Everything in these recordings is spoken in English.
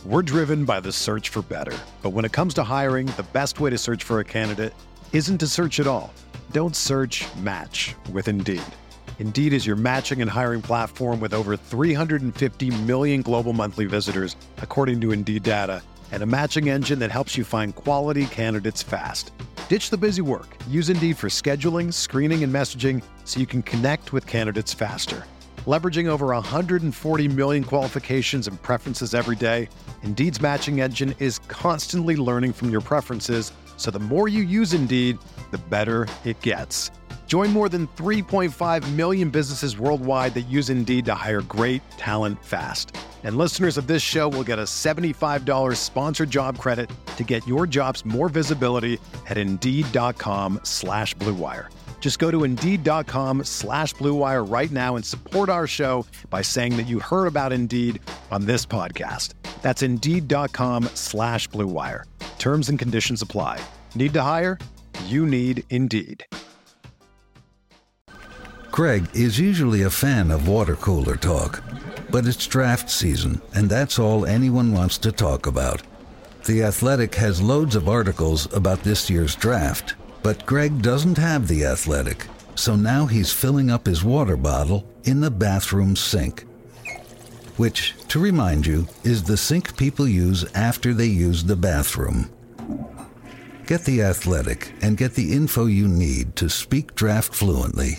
We're driven by the search for better. But when it comes to hiring, the best way to search for a candidate isn't to search at all. Don't search, match with Indeed. Indeed is your matching and hiring platform with over 350 million global monthly visitors, according to Indeed data, and a matching engine that helps you find quality candidates fast. Ditch the busy work. Use Indeed for scheduling, screening, and messaging so you can connect with candidates faster. Leveraging over 140 million qualifications and preferences every day, Indeed's matching engine is constantly learning from your preferences, so the more you use Indeed, the better it gets. Join more than 3.5 million businesses worldwide that use Indeed to hire great talent fast. And listeners of this show will get a $75 sponsored job credit to get your jobs more visibility at Indeed.com/Blue Wire. Just go to Indeed.com/Blue Wire right now and support our show by saying that you heard about Indeed on this podcast. That's Indeed.com/Blue Wire. Terms and conditions apply. Need to hire? You need Indeed. Greg is usually a fan of water cooler talk, but it's draft season, and that's all anyone wants to talk about. The Athletic has loads of articles about this year's draft, but Greg doesn't have The Athletic, so now he's filling up his water bottle in the bathroom sink. Which, to remind you, is the sink people use after they use the bathroom. Get The Athletic and get the info you need to speak draft fluently.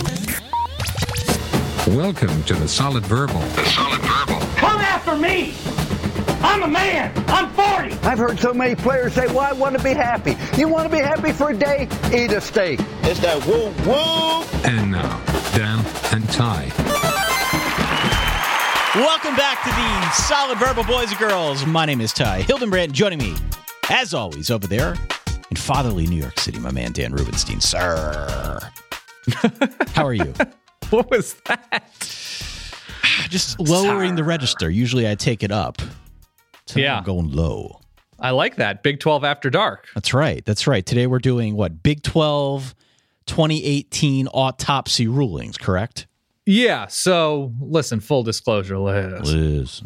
Welcome to the Solid Verbal. The Solid Verbal. Come after me! I'm a man! I'm 40! I've heard so many players say, well, I want to be happy. You want to be happy for a day? Eat a steak. It's that woo-woo! And now, Dan and Ty. Welcome back to the Solid Verbal, boys and girls. My name is Ty Hildenbrand. Joining me, as always, over there in fatherly New York City, my man Dan Rubenstein. Sir. How are you? What was that? Just lowering the register. Usually I take it up. So Yeah. I'm going low. I like that. Big 12 After Dark. That's right. That's right. Today we're doing what? Big 12 2018 autopsy rulings, correct? Yeah. So listen, full disclosure, Liz.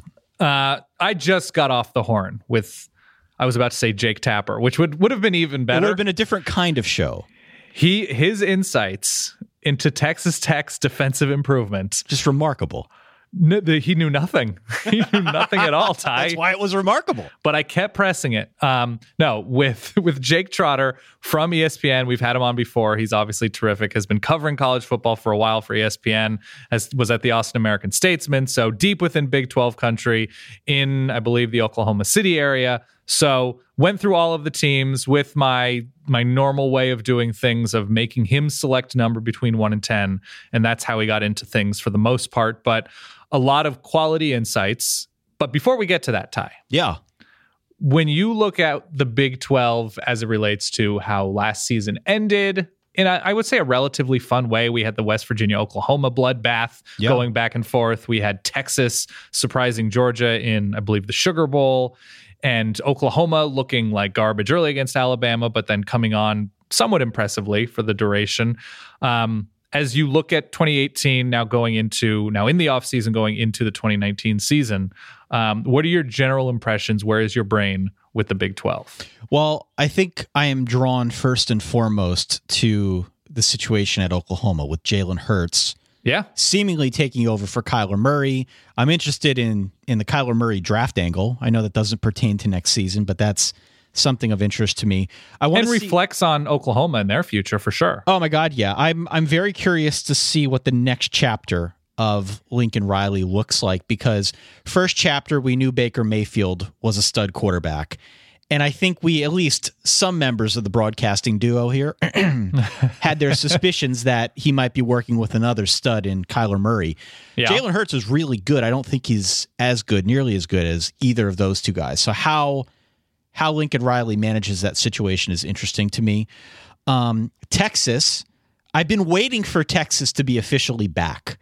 I just got off the horn with, I was about to say Jake Tapper, which would have been even better. It would have been a different kind of show. His insights into Texas Tech's defensive improvement. Just remarkable. He knew nothing. He knew nothing at all, Ty. That's why it was remarkable. But I kept pressing it. No, with Jake Trotter from ESPN, we've had him on before. He's obviously terrific, has been covering college football for a while for ESPN, was at the Austin American Statesman, so deep within Big 12 country in, I believe, the Oklahoma City area. So went through all of the teams with my normal way of doing things, of making him select a number between 1 and 10. And that's how he got into things for the most part. But a lot of quality insights. But before we get to that, Ty. Yeah. When you look at the Big 12 as it relates to how last season ended, in I would say a relatively fun way. We had the West Virginia-Oklahoma bloodbath going back and forth. We had Texas surprising Georgia in, I believe, the Sugar Bowl. And Oklahoma looking like garbage early against Alabama, but then coming on somewhat impressively for the duration. As you look at 2018 now in the offseason going into the 2019 season, what are your general impressions? Where is your brain with the Big 12? Well, I think I am drawn first and foremost to the situation at Oklahoma with Jalen Hurts. Yeah. Seemingly taking over for Kyler Murray. I'm interested in the Kyler Murray draft angle. I know that doesn't pertain to next season, but that's something of interest to me. And reflects on Oklahoma and their future for sure. Oh my God, yeah. I'm very curious to see what the next chapter of Lincoln Riley looks like, because first chapter we knew Baker Mayfield was a stud quarterback. And I think at least some members of the broadcasting duo here had their suspicions that he might be working with another stud in Kyler Murray. Yeah. Jalen Hurts is really good. I don't think he's nearly as good as either of those two guys. So how Lincoln Riley manages that situation is interesting to me. Texas, I've been waiting for Texas to be officially back.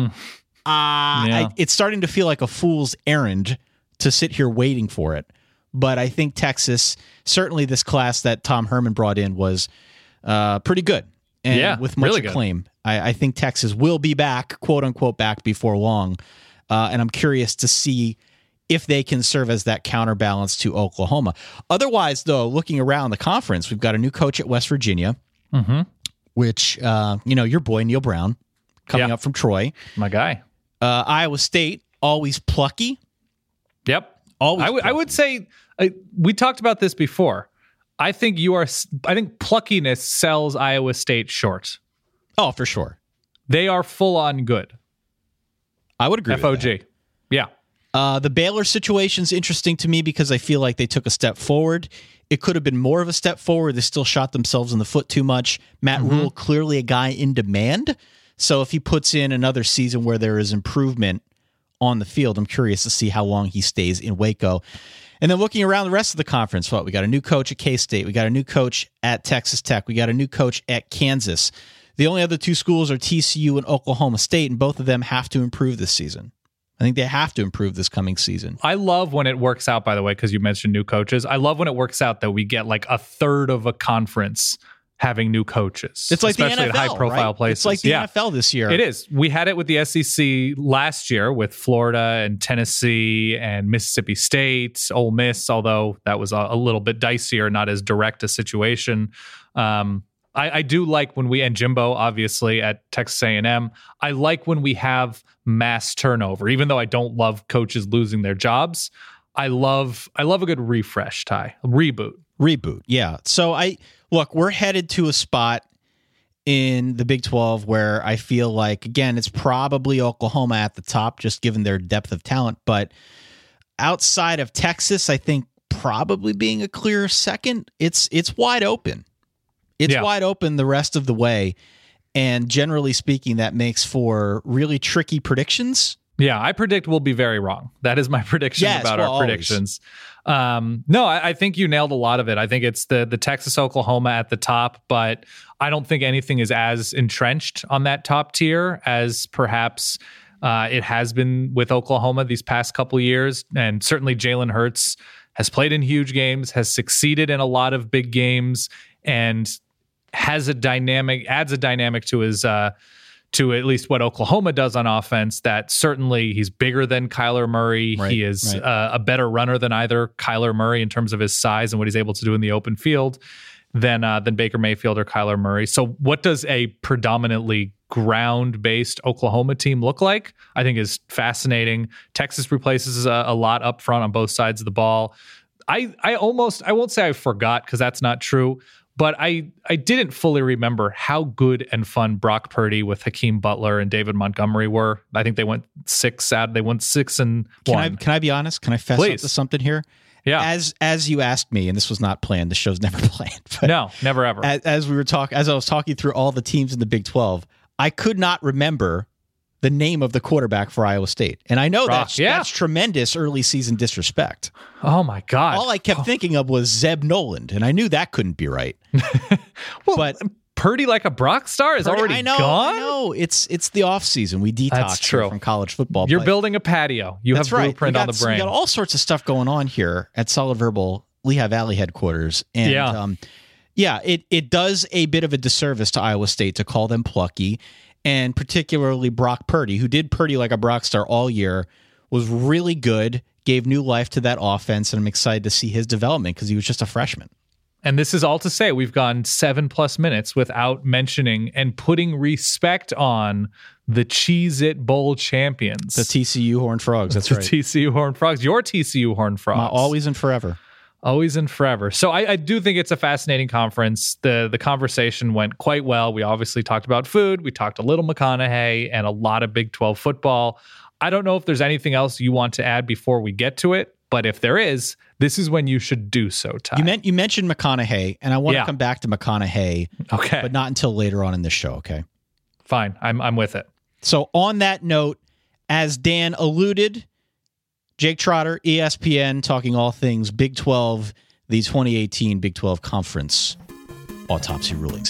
It's starting to feel like a fool's errand to sit here waiting for it. But I think Texas, certainly this class that Tom Herman brought in, was pretty good. And with much really acclaim. I think Texas will be back, quote unquote, back before long. And I'm curious to see if they can serve as that counterbalance to Oklahoma. Otherwise, though, looking around the conference, we've got a new coach at West Virginia, which, your boy Neil Brown coming up from Troy. My guy. Iowa State, always plucky. Yep. Always I would say, we talked about this before. I think pluckiness sells Iowa State short. Oh, for sure. They are full on good. I would agree FOG. with that. Yeah. The Baylor situation's interesting to me because I feel like they took a step forward. It could have been more of a step forward. They still shot themselves in the foot too much. Matt Rule, clearly a guy in demand. So if he puts in another season where there is improvement on the field, I'm curious to see how long he stays in Waco. And then looking around the rest of the conference, we got a new coach at K-State. We got a new coach at Texas Tech. We got a new coach at Kansas. The only other two schools are TCU and Oklahoma State, and both of them have to improve this season. I think they have to improve this coming season. I love when it works out, by the way, because you mentioned new coaches. I love when it works out that we get like a third of a conference having new coaches. It's like especially the NFL, at high-profile right? places. It's like the NFL this year. It is. We had it with the SEC last year with Florida and Tennessee and Mississippi State, Ole Miss, although that was a little bit dicier, not as direct a situation. I do like when and Jimbo, obviously, at Texas A&M, I like when we have mass turnover, even though I don't love coaches losing their jobs. I love a good refresh, Ty. A reboot, yeah. So we're headed to a spot in the Big 12 where I feel like, again, it's probably Oklahoma at the top, just given their depth of talent. But outside of Texas, I think probably being a clear second, it's wide open. It's wide open the rest of the way. And generally speaking, that makes for really tricky predictions. Yeah, I predict we'll be very wrong. That is my prediction about our predictions. No, I think you nailed a lot of it. I think it's the Texas, Oklahoma at the top, but I don't think anything is as entrenched on that top tier as perhaps it has been with Oklahoma these past couple of years. And certainly Jalen Hurts has played in huge games, has succeeded in a lot of big games, and adds a dynamic to his to at least what Oklahoma does on offense. That certainly he's bigger than Kyler Murray. Right, he is a better runner than either Kyler Murray in terms of his size and what he's able to do in the open field than Baker Mayfield or Kyler Murray. So what does a predominantly ground-based Oklahoma team look like? I think is fascinating. Texas replaces a lot up front on both sides of the ball. I won't say I forgot because that's not true, but I didn't fully remember how good and fun Brock Purdy with Hakeem Butler and David Montgomery were. I think they went 6-1. Can I be honest? Can I fess up to something here? Yeah. As you asked me, and this was not planned. The show's never planned. But no, never ever. As I was talking through all the teams in the Big 12, I could not remember the name of the quarterback for Iowa State. And I know that's tremendous early season disrespect. Oh my God. All I kept thinking of was Zeb Noland, and I knew that couldn't be right. But Purdy like a Brock star is already gone? I know. It's the offseason. We detox from college football. You're building a patio. You have Blueprint on the brain. We got all sorts of stuff going on here at Solid Verbal Lehigh Valley headquarters. And it does a bit of a disservice to Iowa State to call them plucky. And particularly Brock Purdy, who did Purdy like a Brock star all year, was really good, gave new life to that offense, and I'm excited to see his development because he was just a freshman. And this is all to say we've gone 7+ minutes without mentioning and putting respect on the Cheez-It Bowl champions. The TCU Horned Frogs, that's right. The TCU Horned Frogs, your TCU Horned Frogs. Always and forever. Always and forever. So I do think it's a fascinating conference. The conversation went quite well. We obviously talked about food. We talked a little McConaughey and a lot of Big 12 football. I don't know if there's anything else you want to add before we get to it, but if there is, this is when you should do so, Ty. You mentioned McConaughey, and I want to come back to McConaughey, okay, but not until later on in the show, okay? Fine. I'm with it. So on that note, as Dan alluded, Jake Trotter, ESPN, talking all things Big 12, the 2018 Big 12 Conference autopsy rulings.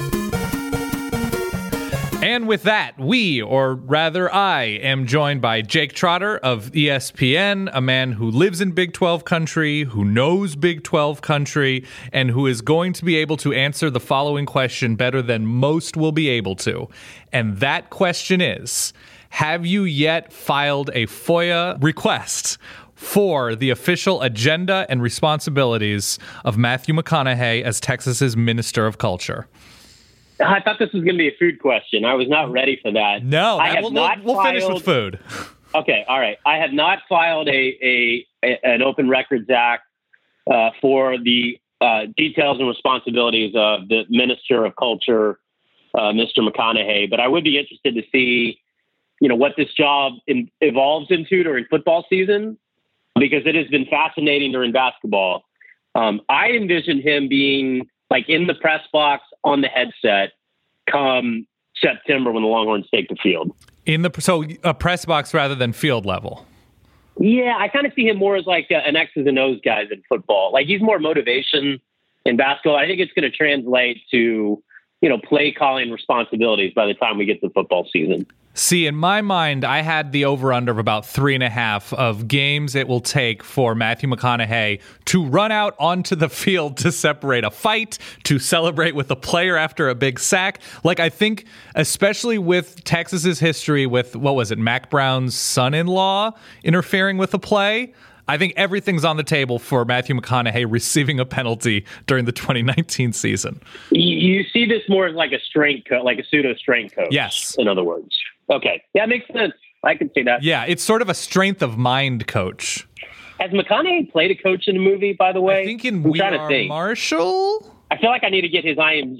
And with that, I am joined by Jake Trotter of ESPN, a man who lives in Big 12 country, who knows Big 12 country, and who is going to be able to answer the following question better than most will be able to. And that question is, have you yet filed a FOIA request for the official agenda and responsibilities of Matthew McConaughey as Texas's Minister of Culture? I thought this was going to be a food question. I was not ready for that. No, we'll finish with food. Okay, all right. I have not filed an Open Records Act for the details and responsibilities of the Minister of Culture, Mr. McConaughey, but I would be interested to see, what this job evolves into during football season, because it has been fascinating during basketball. I envision him being like in the press box on the headset come September when the Longhorns take the field. So a press box rather than field level. Yeah, I kind of see him more as like an X's and O's guy in football. Like he's more motivation in basketball. I think it's going to translate to, play calling responsibilities by the time we get to football season. See, in my mind, I had the over-under of about 3.5 of games it will take for Matthew McConaughey to run out onto the field to separate a fight, to celebrate with a player after a big sack. Like, I think, especially with Texas's history with, Mac Brown's son-in-law interfering with a play, I think everything's on the table for Matthew McConaughey receiving a penalty during the 2019 season. You see this more as like a strength coach, like a pseudo strength coach. Yes. In other words. Okay. Yeah, makes sense. I can see that. Yeah, it's sort of a strength of mind coach. Has McConaughey played a coach in a movie, by the way? I think in We Are Marshall? I feel like I need to get his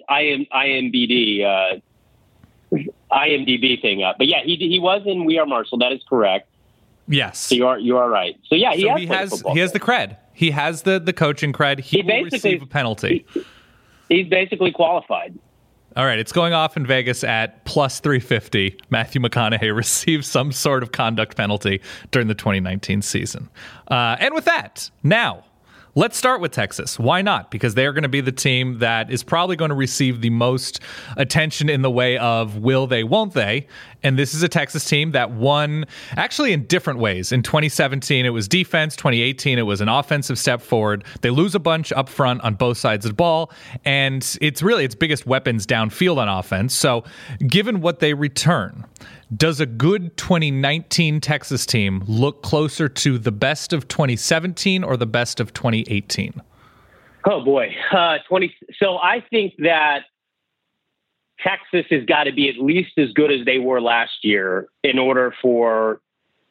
IMDb thing up. But yeah, he was in We Are Marshall. That is correct. Yes. So you are right. So yeah, he has the cred. He has the coaching cred. He will receive a penalty. He's basically qualified. All right, it's going off in Vegas at plus 350. Matthew McConaughey receives some sort of conduct penalty during the 2019 season. And with that, now, let's start with Texas. Why not? Because they're going to be the team that is probably going to receive the most attention in the way of will they, won't they? And this is a Texas team that won actually in different ways. In 2017, it was defense. 2018, it was an offensive step forward. They lose a bunch up front on both sides of the ball, and it's really its biggest weapons downfield on offense. So given what they return, does a good 2019 Texas team look closer to the best of 2017 or the best of 2018? Oh, boy. So I think that Texas has got to be at least as good as they were last year in order for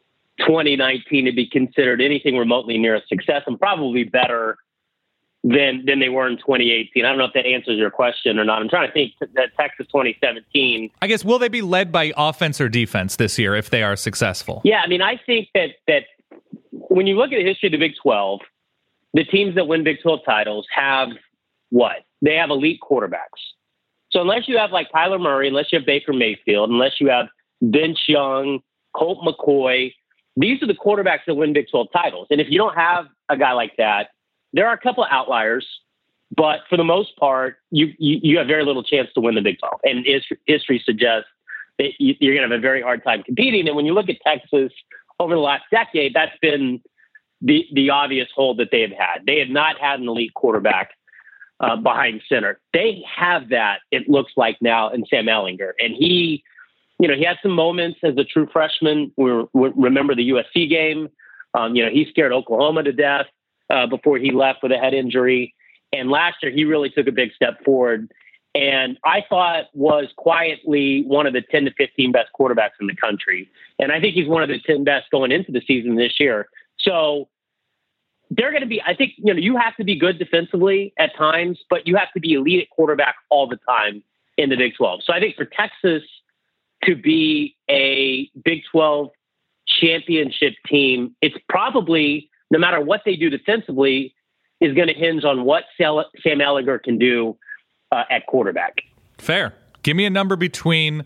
2019 to be considered anything remotely near a success, and probably better than they were in 2018. I don't know if that answers your question or not. I'm trying to think that Texas 2017. I guess, will they be led by offense or defense this year if they are successful? Yeah, I mean, I think that when you look at the history of the Big 12, the teams that win Big 12 titles have what? They have elite quarterbacks. So unless you have like Kyler Murray, unless you have Baker Mayfield, unless you have Vince Young, Colt McCoy, these are the quarterbacks that win Big 12 titles. And if you don't have a guy like that, there are a couple of outliers, but for the most part, you have very little chance to win the Big 12. And history suggests that you're going to have a very hard time competing. And when you look at Texas over the last decade, that's been the obvious hole that they have had. They have not had an elite quarterback behind center. They have that, it looks like now, in Sam Ehlinger. And he had some moments as a true freshman. We remember the USC game. He scared Oklahoma to death before he left with a head injury. And last year, he really took a big step forward. And I thought was quietly one of the 10 to 15 best quarterbacks in the country. And I think he's one of the 10 best going into the season this year. So they're going to be, I think, you have to be good defensively at times, but you have to be elite at quarterback all the time in the Big 12. So I think for Texas to be a Big 12 championship team, it's probably, no matter what they do defensively, is going to hinge on what Sam Ehlinger can do at quarterback. Fair. Give me a number between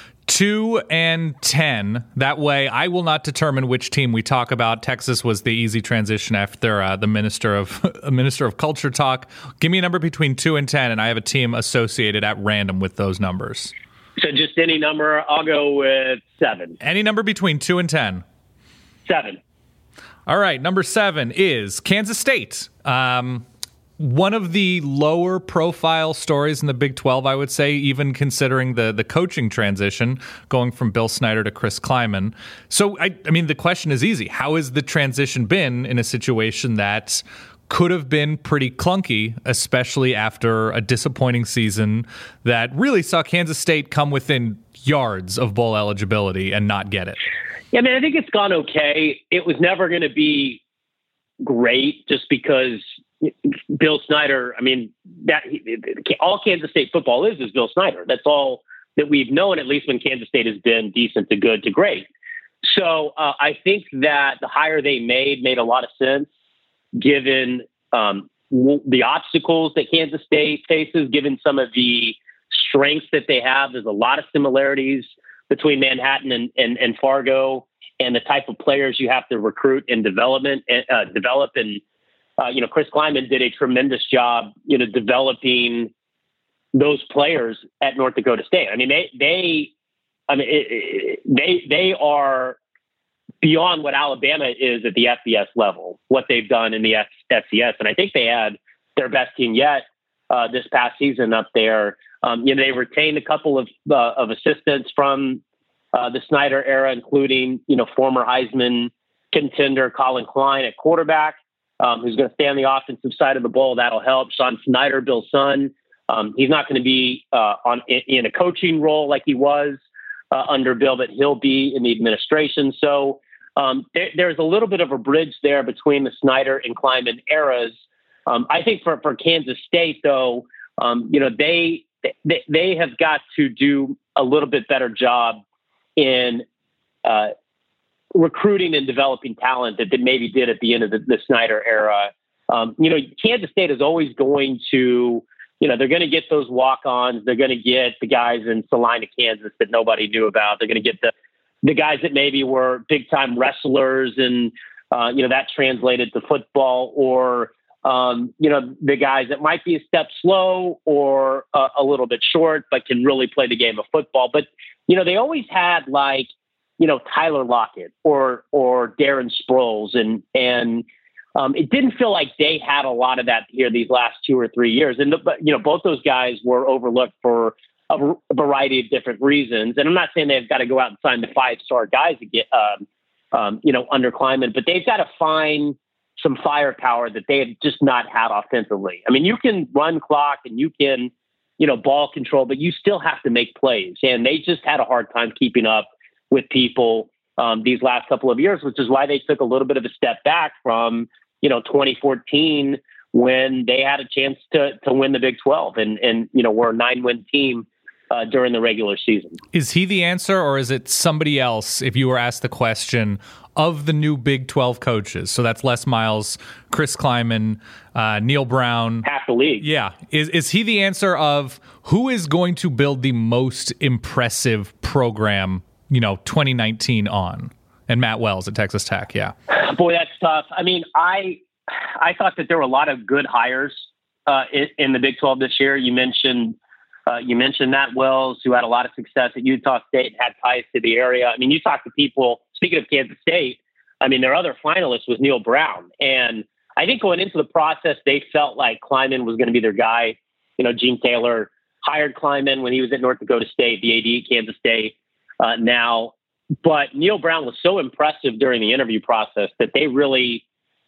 2 and 10. That way, I will not determine which team we talk about. Texas was the easy transition after the Minister of Culture talk. Give me a number between 2 and 10, and I have a team associated at random with those numbers. So just any number. I'll go with 7. Any number between 2 and 10. 7. All right, number 7 is Kansas State. one of the lower profile stories in the Big 12, I would say, even considering the coaching transition going from Bill Snyder to Chris Kleiman. So, I mean, the question is easy. How has the transition been in a situation that could have been pretty clunky, especially after a disappointing season that really saw Kansas State come within yards of bowl eligibility and not get it? Yeah, I mean, I think it's gone okay. It was never going to be great just because Bill Snyder, I mean, all Kansas State football is Bill Snyder. That's all that we've known, at least when Kansas State has been decent to good to great. So I think that the hire they made a lot of sense, given the obstacles that Kansas State faces, given some of the strengths that they have. There's a lot of similarities between Manhattan and Fargo, and the type of players you have to recruit and develop. And Chris Kleiman did a tremendous job, developing those players at North Dakota State. I mean, they are beyond what Alabama is at the FBS level, what they've done in the FCS. And I think they had their best team yet this past season up there. They retained a couple of assistants from the Snyder era, including, former Heisman contender Colin Klein at quarterback, who's going to stay on the offensive side of the ball. That'll help. Sean Snyder, Bill's son. He's not going to be in a coaching role like he was under Bill, but he'll be in the administration. So there's a little bit of a bridge there between the Snyder and Kleiman eras. I think for Kansas State, though, they have got to do a little bit better job in recruiting and developing talent that they maybe did at the end of the Snyder era. Kansas State is always going to, they're going to get those walk-ons. They're going to get the guys in Salina, Kansas that nobody knew about. They're going to get the guys that maybe were big-time wrestlers and, that translated to football, or, the guys that might be a step slow or a little bit short, but can really play the game of football. But, they always had Tyler Lockett or Darren Sproles, and it didn't feel like they had a lot of that here these last 2 or 3 years. And both those guys were overlooked for a variety of different reasons. And I'm not saying they've got to go out and sign the 5-star guys to get under Kleiman, but they've got to find some firepower that they have just not had offensively. I mean, you can run clock and you can, ball control, but you still have to make plays. And they just had a hard time keeping up with people these last couple of years, which is why they took a little bit of a step back from, 2014 when they had a chance to win the Big 12 and were a 9-win team during the regular season. Is he the answer, or is it somebody else if you were asked the question of the new Big 12 coaches? So that's Les Miles, Chris Kleiman, Neil Brown. Half the league. Yeah. Is he the answer of who is going to build the most impressive program, 2019 on? And Matt Wells at Texas Tech, yeah. Boy, that's tough. I mean, I thought that there were a lot of good hires in the Big 12 this year. You mentioned Matt Wells, who had a lot of success at Utah State and had ties to the area. I mean, you talk to people, speaking of Kansas State, I mean, their other finalist was Neil Brown. And I think going into the process, they felt like Kleiman was going to be their guy. Gene Taylor hired Kleiman when he was at North Dakota State, the AD at Kansas State now. But Neil Brown was so impressive during the interview process that they really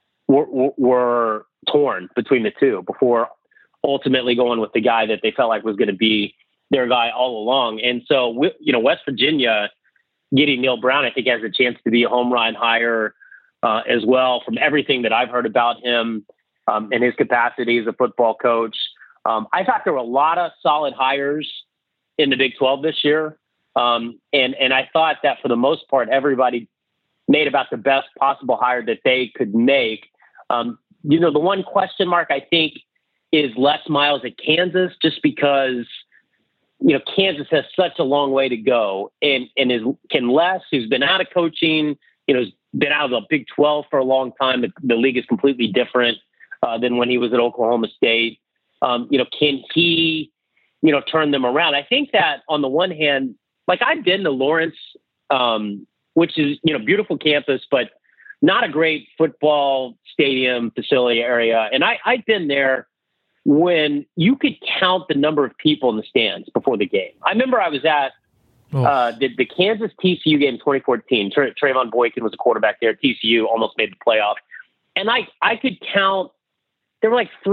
were torn between the two before ultimately going with the guy that they felt like was going to be their guy all along. And so, West Virginia getting Neil Brown, I think, has a chance to be a home run hire as well, from everything that I've heard about him and his capacity as a football coach. I thought there were a lot of solid hires in the Big 12 this year. And I thought that for the most part, everybody made about the best possible hire that they could make. The one question mark, I think, is Les Miles at Kansas, just because, Kansas has such a long way to go. And can Les, who's been out of coaching, has been out of the Big 12 for a long time. The league is completely different than when he was at Oklahoma State. Can he, turn them around? I think that on the one hand, like, I've been to Lawrence, which is, beautiful campus, but not a great football stadium facility area. And I've been there when you could count the number of people in the stands before the game. I remember I was at the Kansas TCU game 2014. Trayvon Boykin was a quarterback there. TCU almost made the playoff. And I could count, there were like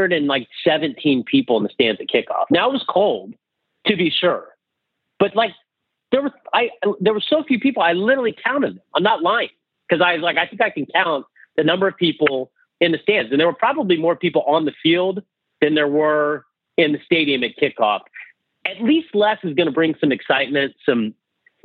317 people in the stands at kickoff. Now, it was cold, to be sure. But like, there were so few people, I literally counted them. I'm not lying. Because I think I can count the number of people in the stands. And there were probably more people on the field than there were in the stadium at kickoff. At least less is going to bring some excitement, some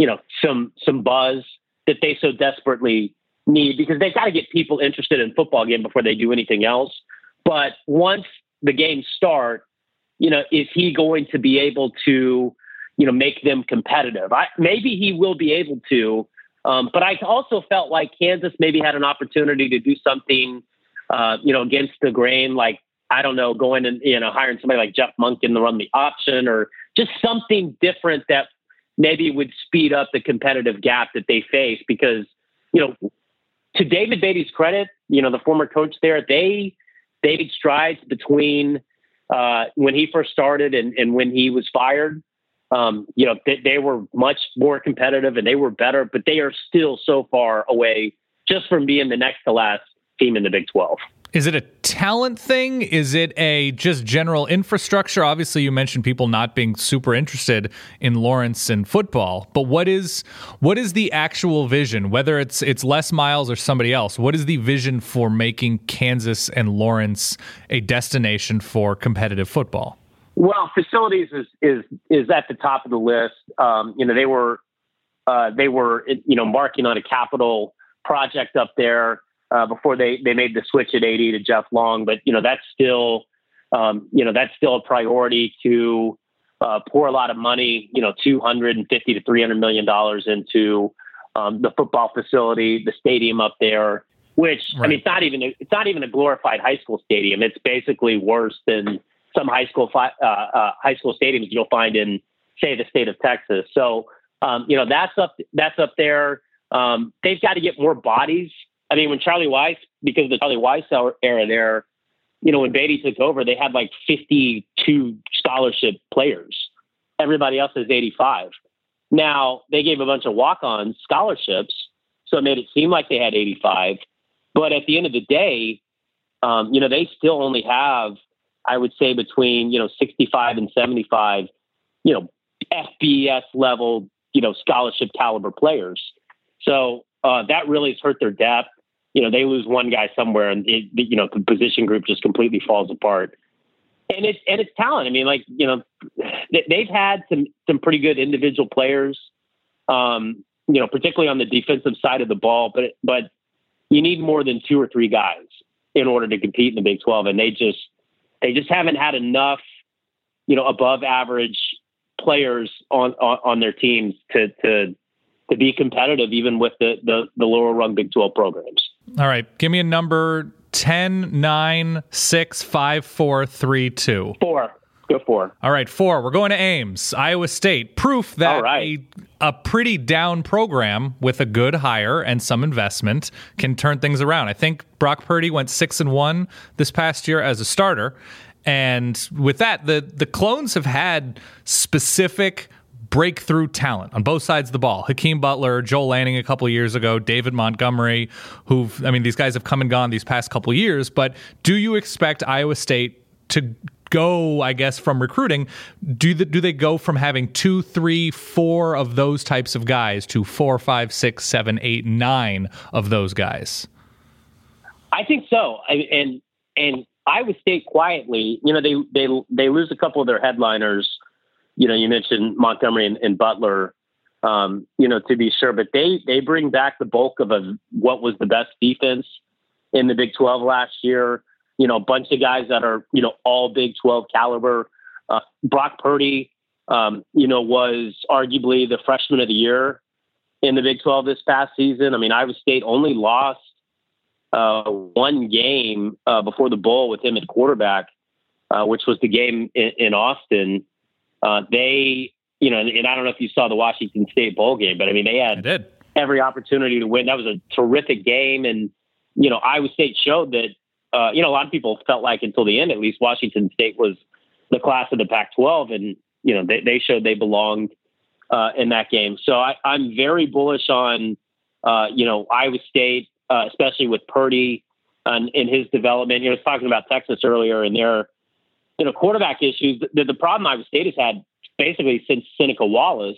buzz that they so desperately need, because they've got to get people interested in football again before they do anything else. But once the games start, is he going to be able to, make them competitive? Maybe he will be able to. But I also felt like Kansas maybe had an opportunity to do something, against the grain, like, I don't know, going and, hiring somebody like Jeff Monken to run the option, or just something different that maybe would speed up the competitive gap that they face. Because, to David Beatty's credit, the former coach there, they made strides between when he first started and when he was fired. They were much more competitive and they were better, but they are still so far away just from being the next to last team in the Big 12. Is it a talent thing? Is it a just general infrastructure? Obviously, you mentioned people not being super interested in Lawrence and football, but what is the actual vision? Whether it's Les Miles or somebody else, what is the vision for making Kansas and Lawrence a destination for competitive football? Well, facilities is at the top of the list. They were embarking on a capital project up there before they made the switch at 80 to Jeff Long. But that's still a priority to pour a lot of money, $250 to $300 million into the football facility, the stadium up there. Which right. I mean, it's not even a glorified high school stadium. It's basically worse than some high school stadiums you'll find in, say, the state of Texas. So, that's up there. They've got to get more bodies. I mean, when Charlie Weiss, because of the Charlie Weiss era there, when Beatty took over, they had like 52 scholarship players. Everybody else is 85. Now, they gave a bunch of walk-on scholarships, so it made it seem like they had 85. But at the end of the day, they still only have, I would say, between 65 and 75, FBS level, scholarship caliber players. So that really has hurt their depth. They lose one guy somewhere, and the position group just completely falls apart. And it's talent. I mean, they've had some pretty good individual players, particularly on the defensive side of the ball. But you need more than 2 or 3 guys in order to compete in the Big 12, and they just haven't had enough, above average players on their teams to be competitive, even with the lower rung Big 12 programs. All right. Give me a number: 10, 9, 6, 5, 4, 3, 2. 4. Go 4. All right. 4. We're going to Ames, Iowa State. Proof that a pretty down program with a good hire and some investment can turn things around. I think Brock Purdy went 6-1 this past year as a starter. And with that, the Clones have had specific breakthrough talent on both sides of the ball. Hakeem Butler, Joel Lanning a couple of years ago, David Montgomery, these guys have come and gone these past couple of years. But do you expect Iowa State to go, I guess, from recruiting? Do they go from having 2, 3, 4 of those types of guys to 4, 5, 6, 7, 8, 9 of those guys? I think so. And Iowa State quietly, they lose a couple of their headliners. You mentioned Montgomery and Butler, to be sure, but they bring back the bulk of what was the best defense in the Big 12 last year. A bunch of guys that are, all Big 12 caliber. Brock Purdy, was arguably the freshman of the year in the Big 12 this past season. I mean, Iowa State only lost one game before the bowl with him at quarterback, which was the game in Austin. They, and I don't know if you saw the Washington State bowl game, but I mean, they had every opportunity to win. That was a terrific game. And, Iowa State showed that, a lot of people felt like until the end, at least Washington State was the class of the Pac-12, and they showed they belonged in that game. So I'm very bullish on Iowa State, especially with Purdy in his development. I was talking about Texas earlier and their quarterback issues. The problem Iowa State has had basically since Seneca Wallace,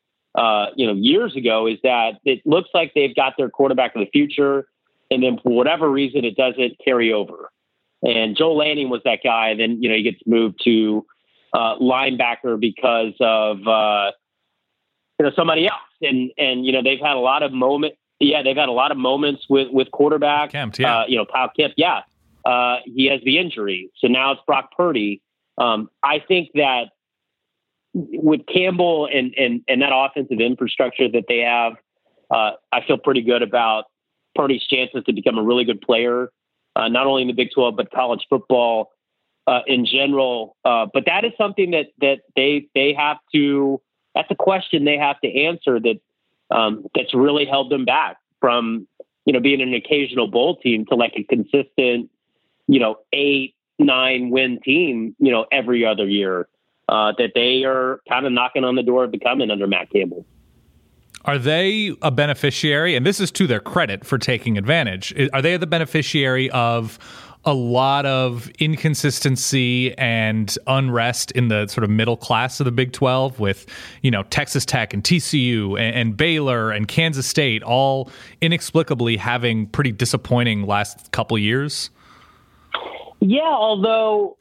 years ago, is that it looks like they've got their quarterback of the future, and then for whatever reason, it doesn't carry over. And Joel Lanning was that guy. And then, he gets moved to linebacker because of, somebody else. And they've had a lot of moments. Yeah, they've had a lot of moments with quarterback. Kempt, yeah. Kyle Kempt, yeah. He has the injury. So now it's Brock Purdy. I think that with Campbell and that offensive infrastructure that they have, I feel pretty good about Purdy's chances to become a really good player, not only in the Big 12, but college football in general. But that is something that they have to, that's a question they have to answer that's really held them back from, being an occasional bowl team to like a consistent, 8-9 win team, every other year, that they are kind of knocking on the door of becoming under Matt Campbell. Are they a beneficiary, and this is to their credit for taking advantage, are they the beneficiary of a lot of inconsistency and unrest in the sort of middle class of the Big 12 with, Texas Tech and TCU and Baylor and Kansas State all inexplicably having pretty disappointing last couple years? Yeah, although,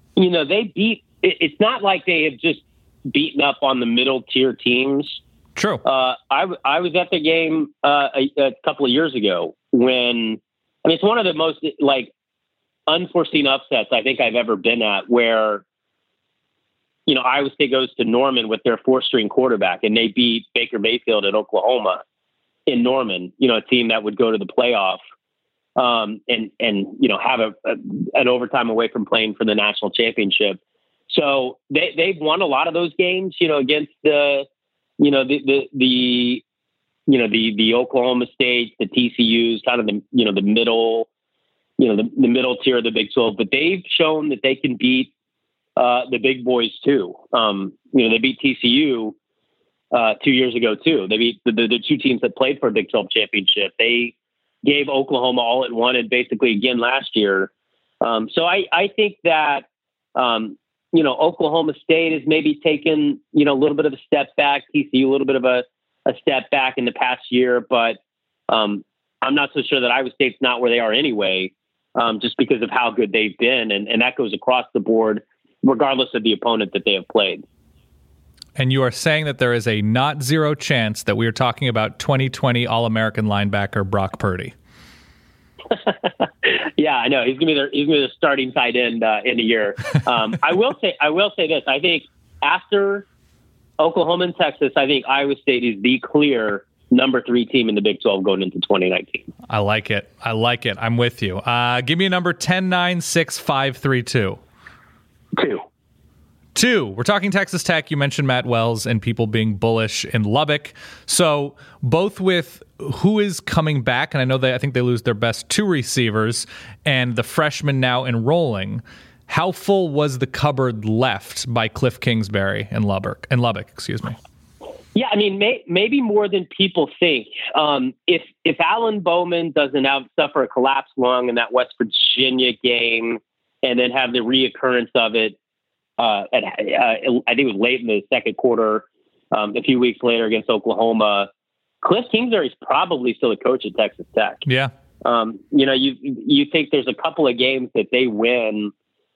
it's not like they have just beaten up on the middle tier teams. True. I was at the game a couple of years ago when, it's one of the most unforeseen upsets I think I've ever been at, where, Iowa State goes to Norman with their 4th-string quarterback and they beat Baker Mayfield at Oklahoma in Norman, a team that would go to the playoff and have an overtime away from playing for the national championship. So they've won a lot of those games, against the Oklahoma State, the TCUs, kind of the middle, the middle tier of the Big 12. But they've shown that they can beat the big boys too. They beat TCU 2 years ago too. They beat the two teams that played for a Big 12 championship. They gave Oklahoma all it wanted basically again last year. So I think that Oklahoma State has maybe taken, a little bit of a step back, TCU a little bit of a step back in the past year, but I'm not so sure that Iowa State's not where they are anyway, just because of how good they've been. And that goes across the board, regardless of the opponent that they have played. And you are saying that there is a not zero chance that we are talking about 2020 All-American linebacker Brock Purdy. Yeah, I know he's gonna be the starting tight end in a year. I will say this: I think after Oklahoma and Texas, I think Iowa State is the clear number 3 team in the Big 12 going into 2019. I like it. I'm with you. Give me a number 10, 9, 6, 5, 3, 2. 2. We're talking Texas Tech. You mentioned Matt Wells and people being bullish in Lubbock. So both with who is coming back, and I think they lose their best 2 receivers, and the freshmen now enrolling. How full was the cupboard left by Cliff Kingsbury in Lubbock? Yeah, maybe more than people think. If Alan Bowman doesn't suffer a collapsed lung in that West Virginia game, and then have the reoccurrence of it, I think it was late in the second quarter, a few weeks later against Oklahoma, Cliff Kingsbury is probably still a coach at Texas Tech. Yeah. You think there's a couple of games that they win,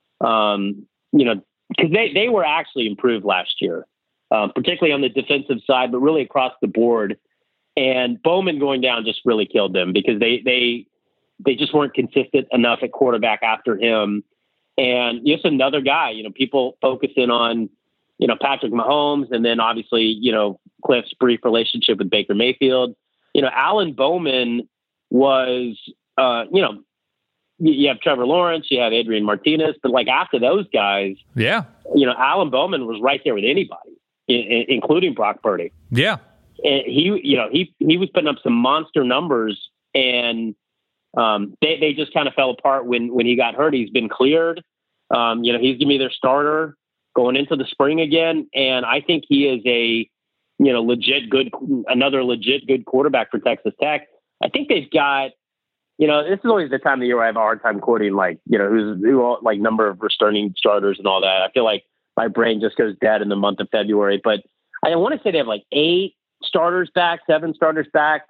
because they were actually improved last year, particularly on the defensive side, but really across the board. And Bowman going down just really killed them because they just weren't consistent enough at quarterback after him. And just another guy, people focusing on, Patrick Mahomes, and then obviously, Cliff's brief relationship with Baker Mayfield. Alan Bowman was, you have Trevor Lawrence, you have Adrian Martinez, but after those guys, yeah, Alan Bowman was right there with anybody, including Brock Purdy. Yeah. And he was putting up some monster numbers, and They just kind of fell apart when he got hurt. He's been cleared. He's going to be their starter going into the spring again. And I think he is another legit good quarterback for Texas Tech. I think they've got, this is always the time of the year where I have a hard time quoting, who number of returning starters and all that. I feel like my brain just goes dead in the month of February, but I want to say they have 8 starters back, 7 starters back,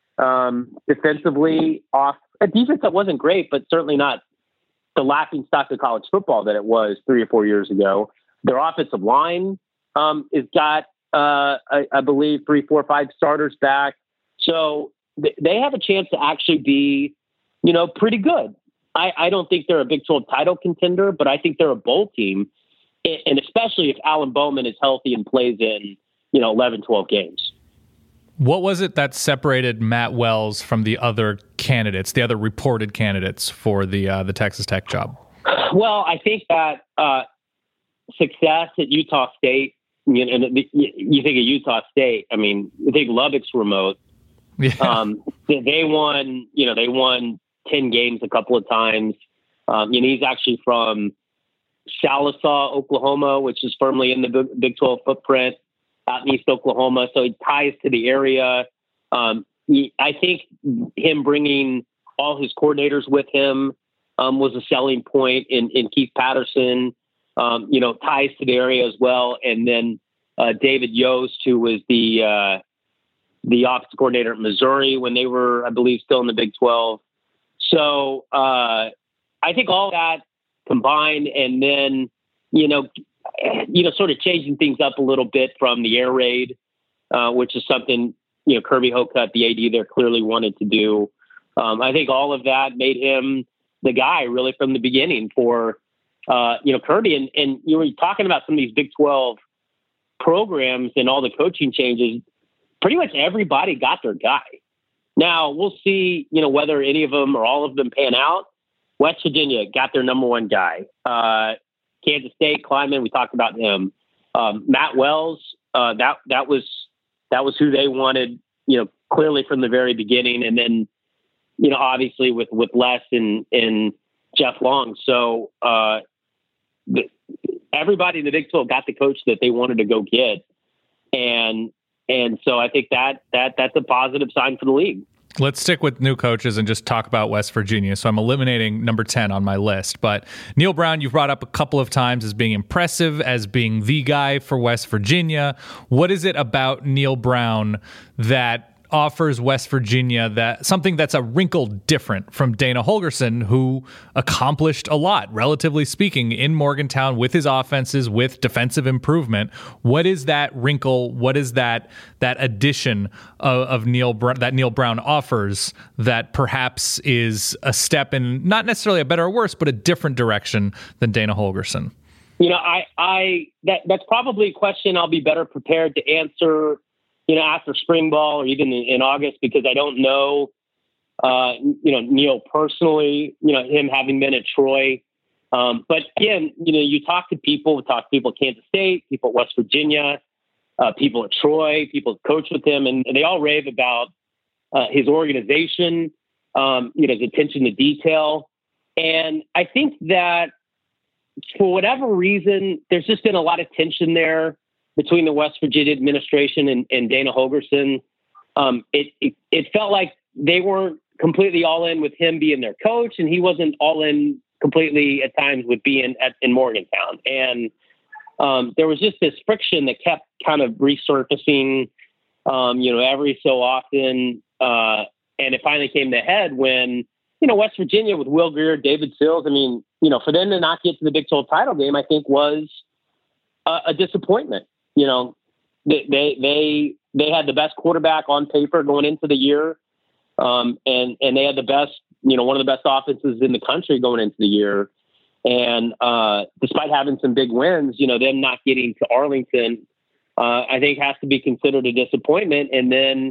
defensively off a defense that wasn't great, but certainly not the laughing stock of college football that it was 3 or 4 years ago. Their offensive line has got, I believe, 3, 4, 5 starters back. So they have a chance to actually be, pretty good. I don't think they're a Big 12 title contender, but I think they're a bowl team. And especially if Alan Bowman is healthy and plays in, 11, 12 games. What was it that separated Matt Wells from the other candidates, the other reported candidates for the Texas Tech job? Well, I think that success at Utah State, you think of Utah State, I mean, you think Lubbock's remote. Yeah. They won 10 games a couple of times. He's actually from Sallisaw, Oklahoma, which is firmly in the Big 12 footprint out in East Oklahoma. So he ties to the area. I think him bringing all his coordinators with him was a selling point in Keith Patterson, ties to the area as well. And then David Yost, who was the offensive coordinator at Missouri when they were, I believe, still in the Big 12. So I think all that combined, and then, sort of changing things up a little bit from the air raid, which is something, Kirby Hocutt, the AD there, clearly wanted to do. I think all of that made him the guy really from the beginning for, Kirby. And you were talking about some of these Big 12 programs and all the coaching changes. Pretty much everybody got their guy. Now we'll see, whether any of them or all of them pan out. West Virginia got their number one guy. Kansas State, Kleiman, we talked about him. Matt Wells, that was who they wanted, clearly from the very beginning. And then, obviously with Les and Jeff Long. So everybody in the Big 12 got the coach that they wanted to go get. And so I think that's a positive sign for the league. Let's stick with new coaches and just talk about West Virginia. So I'm eliminating number 10 on my list. But Neil Brown, you've brought up a couple of times as being impressive, as being the guy for West Virginia. What is it about Neil Brown that offers West Virginia that something that's a wrinkle different from Dana Holgorsen, who accomplished a lot, relatively speaking, in Morgantown with his offenses, with defensive improvement? What is that wrinkle? What is that addition of Neil Brown offers that perhaps is a step in not necessarily a better or worse, but a different direction than Dana Holgorsen? That's probably a question I'll be better prepared to answer after spring ball or even in August, because I don't know, Neil personally, him having been at Troy. But again, you talk to people at Kansas State, people at West Virginia, people at Troy, people that coach with him, and they all rave about his organization, his attention to detail. And I think that for whatever reason, there's just been a lot of tension there between the West Virginia administration and Dana Holgorsen. It felt like they weren't completely all in with him being their coach, and he wasn't all in completely at times with being in Morgantown. And there was just this friction that kept kind of resurfacing, every so often. And it finally came to a head when, West Virginia with Will Grier, David Sills, for them to not get to the Big 12 title game, I think was a disappointment. They had the best quarterback on paper going into the year. And they had the best, one of the best offenses in the country going into the year. And despite having some big wins, them not getting to Arlington, I think has to be considered a disappointment. And then,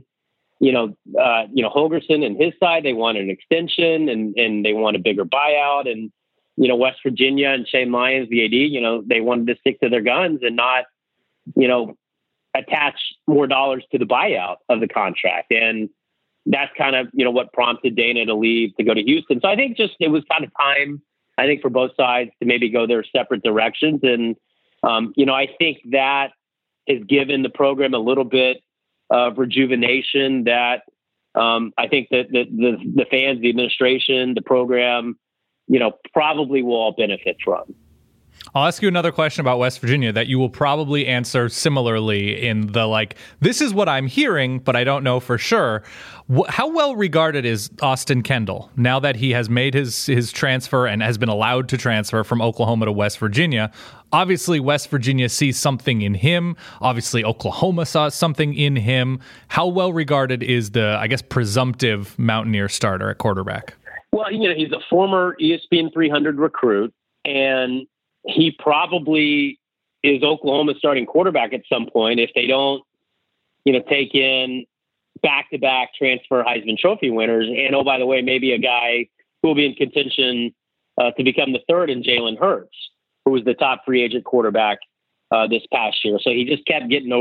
Holgorsen and his side, they want an extension and they want a bigger buyout. And, West Virginia and Shane Lyons, the AD, they wanted to stick to their guns and not, attach more dollars to the buyout of the contract. And that's kind of, what prompted Dana to leave to go to Houston. So I think just it was kind of time, I think, for both sides to maybe go their separate directions. And, I think that has given the program a little bit of rejuvenation that I think that the fans, the administration, the program, probably will all benefit from. I'll ask you another question about West Virginia that you will probably answer similarly in the this is what I'm hearing, but I don't know for sure. How well regarded is Austin Kendall now that he has made his transfer and has been allowed to transfer from Oklahoma to West Virginia? Obviously, West Virginia sees something in him. Obviously, Oklahoma saw something in him. How well regarded is the, I guess, presumptive Mountaineer starter at quarterback? Well, he's a former ESPN 300 recruit, and he probably is Oklahoma's starting quarterback at some point if they don't, take in back-to-back transfer Heisman Trophy winners. And, oh, by the way, maybe a guy who will be in contention to become the third in Jalen Hurts, who was the top free agent quarterback this past year. So he just kept getting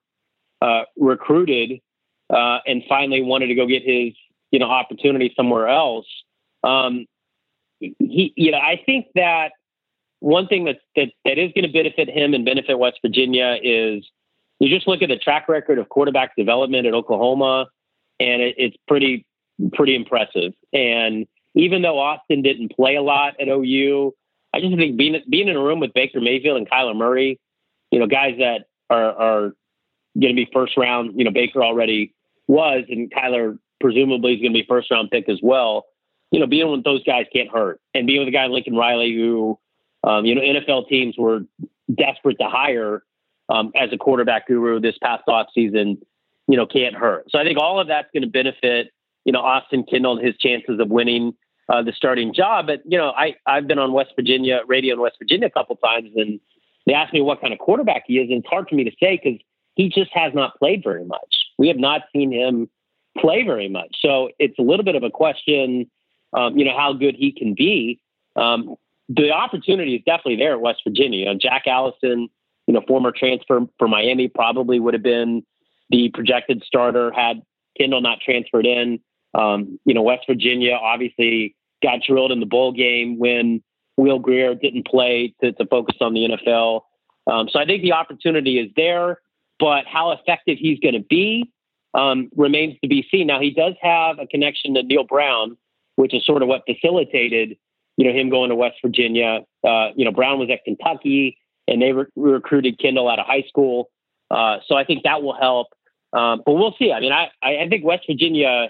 recruited and finally wanted to go get his, opportunity somewhere else. I think that one thing that is going to benefit him and benefit West Virginia is you just look at the track record of quarterback development at Oklahoma, and it's pretty impressive. And even though Austin didn't play a lot at OU, I just think being in a room with Baker Mayfield and Kyler Murray, guys that are going to be first round, Baker already was, and Kyler presumably is going to be first round pick as well. Being with those guys can't hurt. And being with a guy like Lincoln Riley, who, NFL teams were desperate to hire as a quarterback guru this past offseason, can't hurt. So I think all of that's going to benefit, Austin Kendall and his chances of winning the starting job. But, I've been on West Virginia radio in West Virginia a couple times, and they asked me what kind of quarterback he is. And it's hard for me to say because he just has not played very much. We have not seen him play very much. So it's a little bit of a question, how good he can be. The opportunity is definitely there at West Virginia. Jack Allison, former transfer for Miami, probably would have been the projected starter had Kendall not transferred in. West Virginia obviously got drilled in the bowl game when Will Grier didn't play to focus on the NFL. So I think the opportunity is there, but how effective he's going to be remains to be seen. Now, he does have a connection to Neil Brown, which is sort of what facilitated, him going to West Virginia. Brown was at Kentucky, and they recruited Kendall out of high school. So I think that will help. But we'll see. I mean, I think West Virginia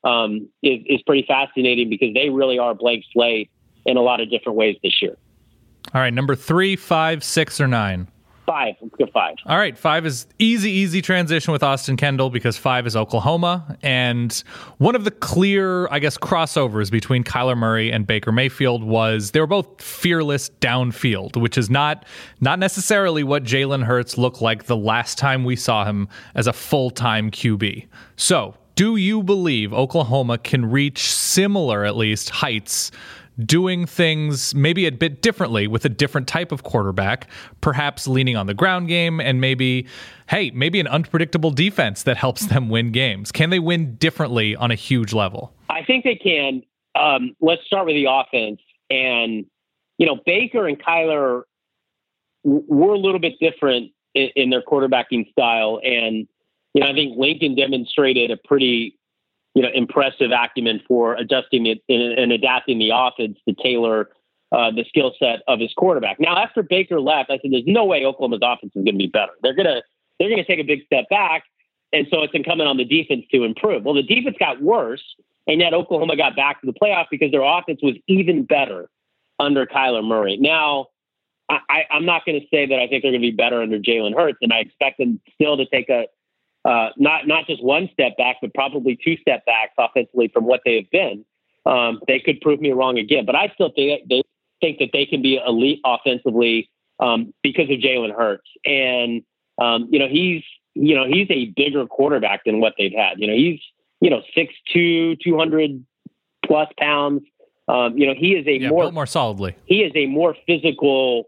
is pretty fascinating because they really are blank slate in a lot of different ways this year. All right, number 3, 5, 6, or 9? 5. Let's go 5. All right, 5 is easy transition with Austin Kendall because 5 is Oklahoma. And one of the clear, I guess, crossovers between Kyler Murray and Baker Mayfield was they were both fearless downfield, which is not necessarily what Jalen Hurts looked like the last time we saw him as a full-time QB. So, do you believe Oklahoma can reach similar, at least, heights doing things maybe a bit differently with a different type of quarterback, perhaps leaning on the ground game and maybe an unpredictable defense that helps them win games? Can they win differently on a huge level? I think they can. Let's start with the offense. And, Baker and Kyler were a little bit different in their quarterbacking style. And, I think Lincoln demonstrated a pretty impressive acumen for adjusting it and adapting the offense to tailor the skill set of his quarterback. Now, after Baker left, I said, there's no way Oklahoma's offense is going to be better. They're going to take a big step back. And so it's incumbent on the defense to improve. Well, the defense got worse, and yet Oklahoma got back to the playoff because their offense was even better under Kyler Murray. Now, I'm not going to say that I think they're going to be better under Jalen Hurts, and I expect them still to take not just one step back, but probably 2 step backs offensively from what they have been. They could prove me wrong again, but I still think that they can be elite offensively because of Jalen Hurts. And he's a bigger quarterback than what they've had. He's 6'2", 200 plus pounds. He is built more solidly. He is a more physical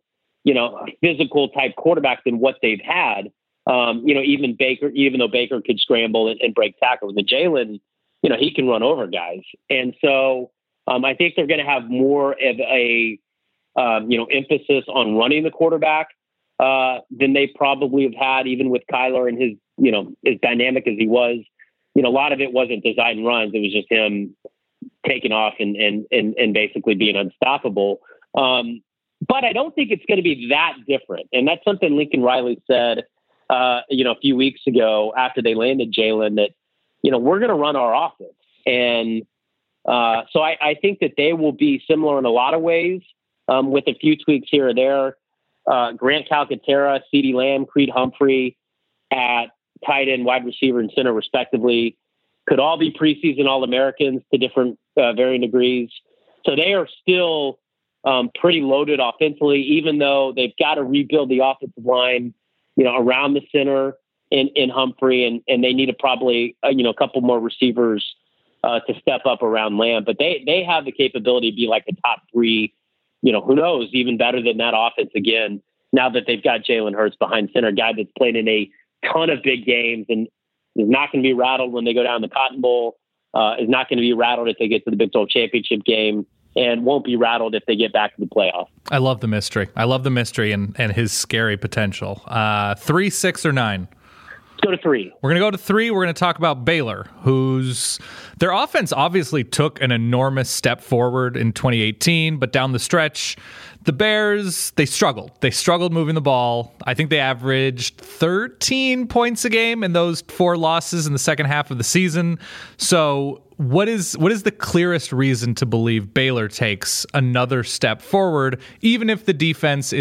type quarterback than what they've had. Even though Baker could scramble and break tackles, but Jalen he can run over guys. And so I think they're going to have more of a, emphasis on running the quarterback than they probably have had, even with Kyler and his, as dynamic as he was. A lot of it wasn't design runs. It was just him taking off and basically being unstoppable. But I don't think it's going to be that different. And that's something Lincoln Riley said, a few weeks ago after they landed Jalen, that, we're going to run our offense. And so I think that they will be similar in a lot of ways, with a few tweaks here or there. Grant Calcaterra, CeeDee Lamb, Creed Humphrey at tight end, wide receiver, and center, respectively, could all be preseason All-Americans to different varying degrees. So they are still pretty loaded offensively, even though they've got to rebuild the offensive line, around the center in Humphrey, and they need to probably, a couple more receivers to step up around Lamb. But they have the capability to be like the top three, who knows, even better than that offense again, now that they've got Jalen Hurts behind center, a guy that's played in a ton of big games and is not going to be rattled when they go down the Cotton Bowl, is not going to be rattled if they get to the Big 12 championship game, and won't be rattled if they get back to the playoff. I love the mystery. And his scary potential. 3, 6, or 9? Let's go to 3. We're going to go to 3. We're going to talk about Baylor, their offense obviously took an enormous step forward in 2018, but down the stretch, the Bears, they struggled. They struggled moving the ball. I think they averaged 13 points a game in those 4 losses in the second half of the season. So what is the clearest reason to believe Baylor takes another step forward, even if the defense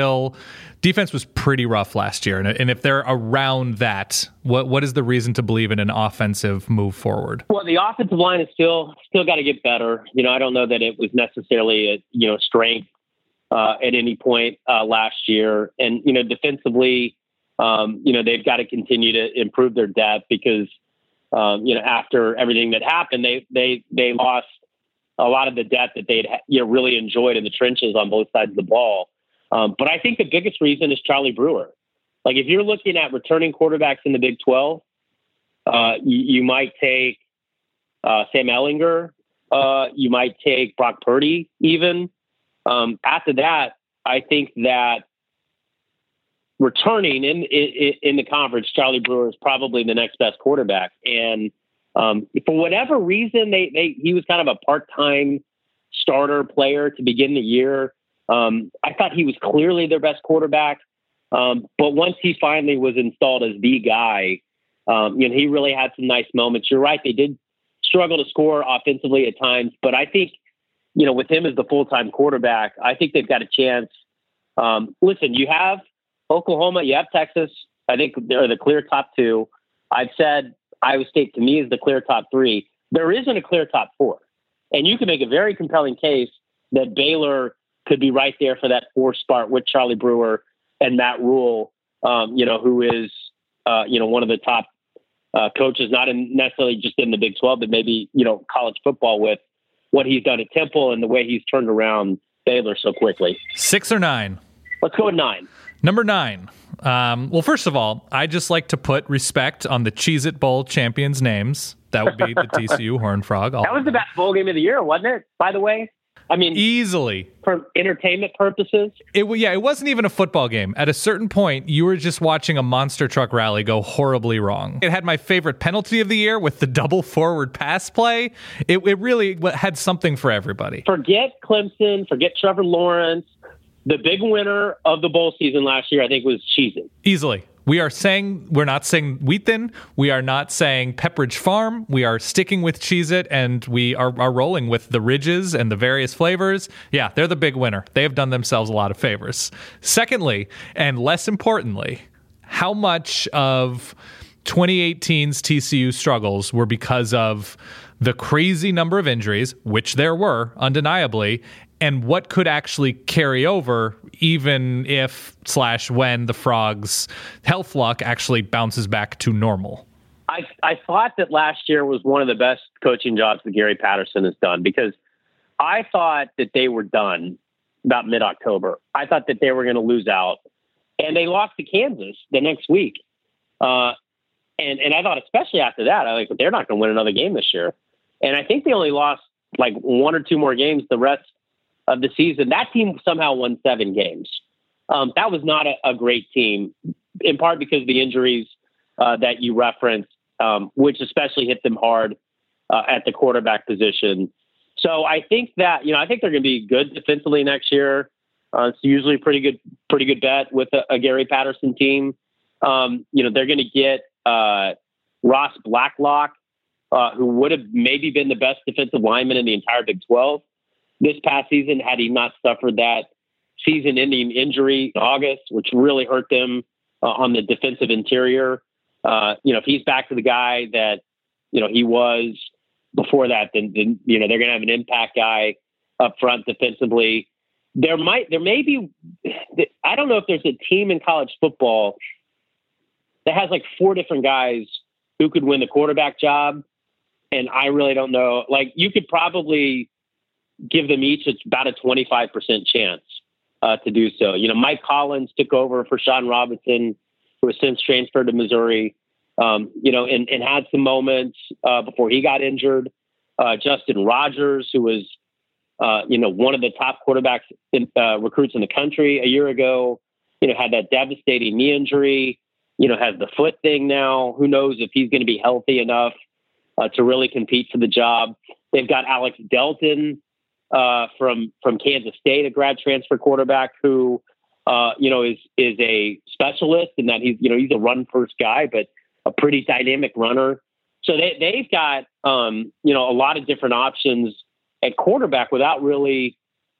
was pretty rough last year? And if they're around that, what is the reason to believe in an offensive move forward? Well, the offensive line is still got to get better. I don't know that it was necessarily a strength at any point last year. And, defensively, they've got to continue to improve their depth because, after everything that happened, they lost a lot of the depth that they'd really enjoyed in the trenches on both sides of the ball. But I think the biggest reason is Charlie Brewer. Like, if you're looking at returning quarterbacks in the Big 12, you might take Sam Ehlinger. You might take Brock Purdy even. After that, I think that returning in the conference, Charlie Brewer is probably the next best quarterback. And for whatever reason, he was kind of a part-time starter player to begin the year. I thought he was clearly their best quarterback. But once he finally was installed as the guy, he really had some nice moments. You're right. They did struggle to score offensively at times, but I think, with him as the full-time quarterback, I think they've got a chance. Listen, you have Oklahoma, you have Texas. I think they're the clear top 2. I've said Iowa State to me is the clear top 3. There isn't a clear top 4. And you can make a very compelling case that Baylor could be right there for that 4th spot with Charlie Brewer and Matt Rule, who is, one of the top coaches, not necessarily just in the Big 12, but maybe, college football with what he's done at Temple and the way he's turned around Baylor so quickly. 6 or 9? Let's go with 9. Number 9. Well, first of all, I just like to put respect on the Cheez-It Bowl champions' names. That would be the TCU Horned Frog. That was the best bowl game of the year, wasn't it? By the way, I mean, easily for entertainment purposes. It wasn't even a football game. At a certain point, you were just watching a monster truck rally go horribly wrong. It had my favorite penalty of the year with the double forward pass play. It really had something for everybody. Forget Clemson. Forget Trevor Lawrence. The big winner of the bowl season last year, I think, was Cheez-It. Easily. We're not saying Wheat Thin. We are not saying Pepperidge Farm. We are sticking with Cheez-It, and we are rolling with the Ridges and the various flavors. Yeah, they're the big winner. They have done themselves a lot of favors. Secondly, and less importantly, how much of 2018's TCU struggles were because of the crazy number of injuries, which there were, undeniably, and what could actually carry over even if / when the Frogs' health luck actually bounces back to normal? I thought that last year was one of the best coaching jobs that Gary Patterson has done, because I thought that they were done about mid-October. I thought that they were going to lose out, and they lost to Kansas the next week. And I thought, especially after that, they're not going to win another game this year. And I think they only lost like one or two more games the rest of the season. That team somehow won 7 games. That was not a great team, in part because of the injuries that you referenced, which especially hit them hard at the quarterback position. So I think that, I think they're going to be good defensively next year. It's usually a pretty good bet with a Gary Patterson team. They're going to get Ross Blacklock, who would have maybe been the best defensive lineman in the entire Big 12 this past season had he not suffered that season-ending injury in August, which really hurt them on the defensive interior. If he's back to the guy that, he was before that, then they're going to have an impact guy up front defensively. There may be, I don't know if there's a team in college football that has like 4 different guys who could win the quarterback job. And I really don't know. Like, you could probably give them each about a 25% chance to do so. Mike Collins took over for Sean Robinson, who has since transferred to Missouri, and had some moments before he got injured. Justin Rogers, who was, one of the top quarterbacks recruits in the country a year ago, had that devastating knee injury, has the foot thing now. Who knows if he's going to be healthy enough to really compete for the job. They've got Alex Delton from Kansas State, a grad transfer quarterback who, is a specialist in that he's a run first guy, but a pretty dynamic runner. So they've got, a lot of different options at quarterback without really,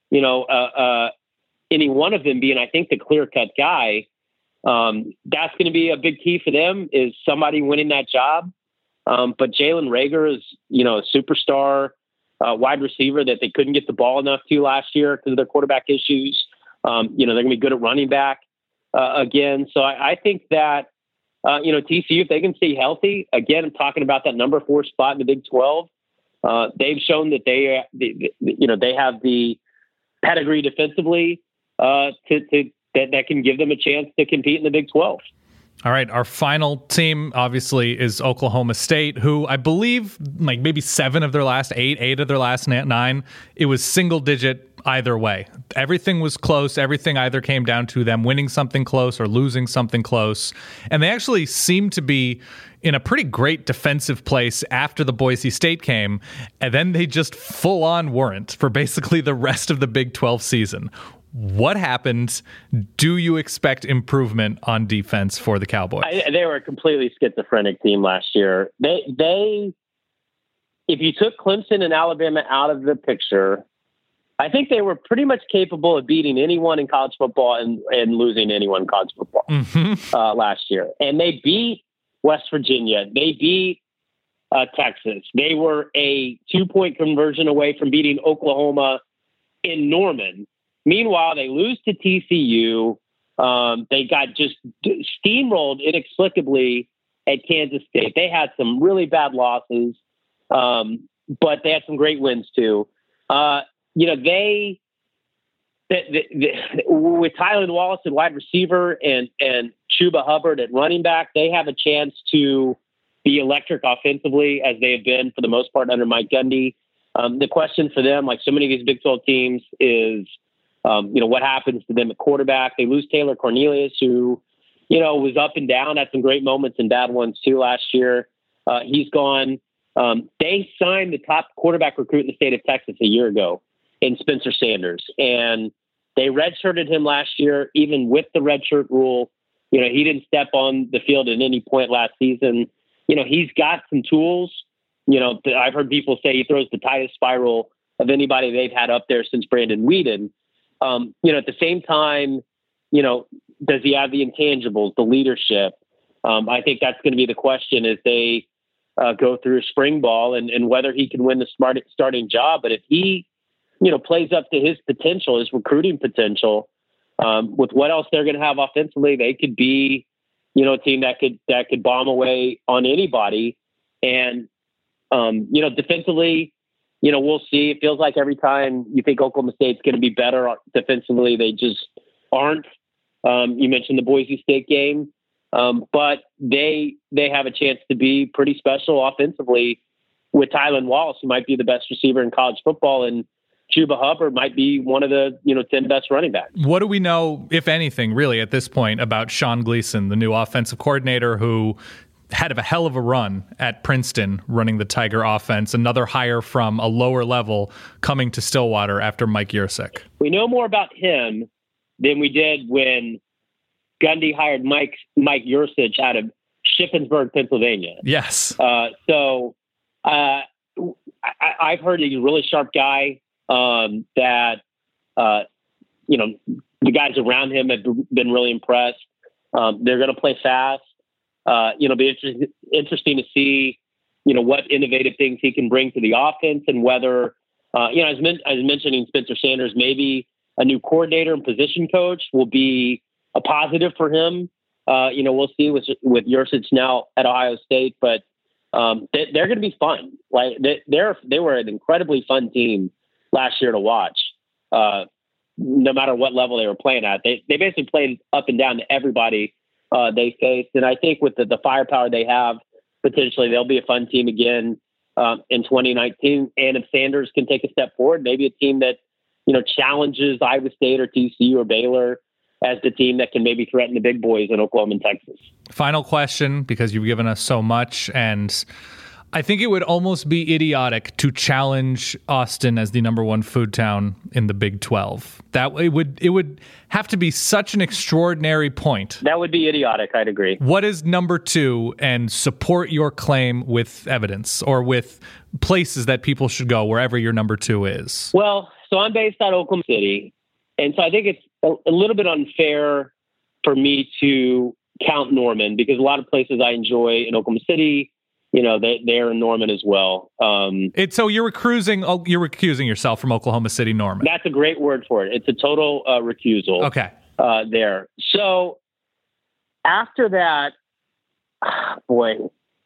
any one of them being, I think, the clear-cut guy. That's going to be a big key for them, is somebody winning that job. But Jalen Reagor is, a superstar wide receiver that they couldn't get the ball enough to last year because of their quarterback issues. They're going to be good at running back again. So I think that, TCU, if they can stay healthy, again, I'm talking about that number 4 spot in the Big 12. They've shown that they have the pedigree defensively that can give them a chance to compete in the Big 12. All right, our final team, obviously, is Oklahoma State, who I believe like maybe 7 of their last 8 of their last 9, it was single-digit either way. Everything was close. Everything either came down to them winning something close or losing something close. And they actually seemed to be in a pretty great defensive place after the Boise State game, and then they just full-on weren't for basically the rest of the Big 12 season. What happened? Do you expect improvement on defense for the Cowboys? They were a completely schizophrenic team last year. They, if you took Clemson and Alabama out of the picture, I think they were pretty much capable of beating anyone in college football and losing anyone in college football last year. And they beat West Virginia. They beat Texas. They were a 2-point conversion away from beating Oklahoma in Norman. Meanwhile, they lose to TCU. They got just steamrolled inexplicably at Kansas State. They had some really bad losses, but they had some great wins too. With Tylan Wallace at wide receiver and Chuba Hubbard at running back, they have a chance to be electric offensively as they have been for the most part under Mike Gundy. The question for them, like so many of these Big 12 teams, is what happens to them at quarterback. They lose Taylor Cornelius, who, was up and down, had some great moments and bad ones too last year. He's gone. They signed the top quarterback recruit in the state of Texas a year ago in Spencer Sanders, and they redshirted him last year. Even with the redshirt rule, he didn't step on the field at any point last season. He's got some tools. I've heard people say he throws the tightest spiral of anybody they've had up there since Brandon Weeden. At the same time, does he have the intangibles, the leadership? I think that's going to be the question as they go through spring ball and whether he can win the starting job. But if he, plays up to his potential, his recruiting potential, with what else they're going to have offensively, they could be, a team that could bomb away on anybody. And, defensively, we'll see. It feels like every time you think Oklahoma State's going to be better defensively, they just aren't. You mentioned the Boise State game. But they have a chance to be pretty special offensively with Tylan Wallace, who might be the best receiver in college football, and Chuba Hubbard might be one of the 10 best running backs. What do we know, if anything, really at this point about Sean Gleason, the new offensive coordinator who had a hell of a run at Princeton running the Tiger offense, another hire from a lower level coming to Stillwater after Mike Yurcik? We know more about him than we did when Gundy hired Mike Yurcik out of Shippensburg, Pennsylvania. Yes. So I've heard he's a really sharp guy. That the guys around him have been really impressed. They're going to play fast. Be interesting to see, what innovative things he can bring to the offense, and whether, I was mentioning Spencer Sanders, maybe a new coordinator and position coach will be a positive for him. We'll see with Yurcich now at Ohio State, but they're going to be fun. Like they were an incredibly fun team last year to watch, no matter what level they were playing at. They basically played up and down to everybody they faced. And I think with the firepower they have, potentially they'll be a fun team again in 2019. And if Sanders can take a step forward, maybe a team that, challenges Iowa State or TCU or Baylor as the team that can maybe threaten the big boys in Oklahoma and Texas. Final question, because you've given us so much, and I think it would almost be idiotic to challenge Austin as the number one food town in the Big 12. That it would have to be such an extraordinary point. That would be idiotic. I'd agree. What is number two, and support your claim with evidence or with places that people should go wherever your number two is? Well, so I'm based out of Oklahoma City, and so I think it's a little bit unfair for me to count Norman, because a lot of places I enjoy in Oklahoma City, they're in Norman as well. So you're recusing yourself from Oklahoma City, Norman. That's a great word for it. It's a total recusal. Okay. There. So after that, boy,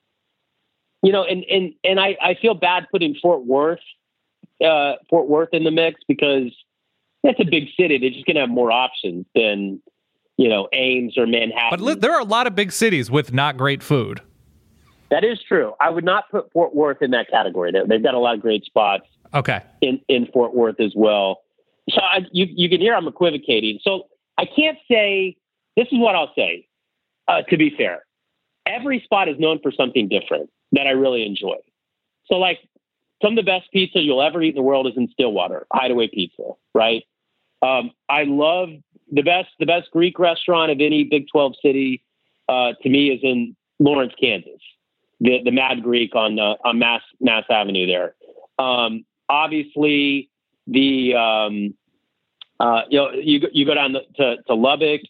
and I feel bad putting Fort Worth in the mix, because that's a big city. They're just going to have more options than, Ames or Manhattan. But there are a lot of big cities with not great food. That is true. I would not put Fort Worth in that category. They've got a lot of great spots. Okay. In Fort Worth as well. So you can hear I'm equivocating. So I can't say, this is what I'll say, to be fair. Every spot is known for something different that I really enjoy. So like some of the best pizza you'll ever eat in the world is in Stillwater, Hideaway Pizza, right? I love the best Greek restaurant of any Big 12 city, to me, is in Lawrence, Kansas. The Mad Greek on Mass Avenue there. Obviously, you go down to Lubbock.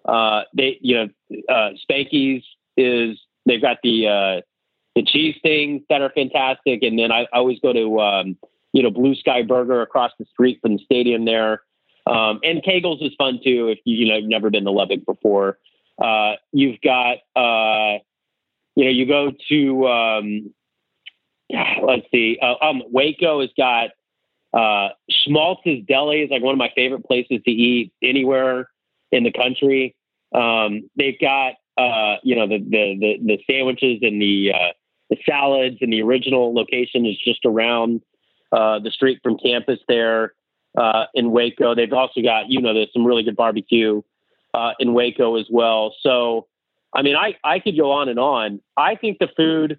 Spanky's they've got the cheese things that are fantastic, and then I always go to Blue Sky Burger across the street from the stadium there. And Kegel's is fun too if you've never been to Lubbock before. You've got you go to, let's see, Waco has got Schmaltz's Deli is like one of my favorite places to eat anywhere in the country. They've got, the sandwiches and the salads, and the original location is just around the street from campus there in Waco. They've also got, there's some really good barbecue in Waco as well. So, I mean, I could go on and on. I think the food,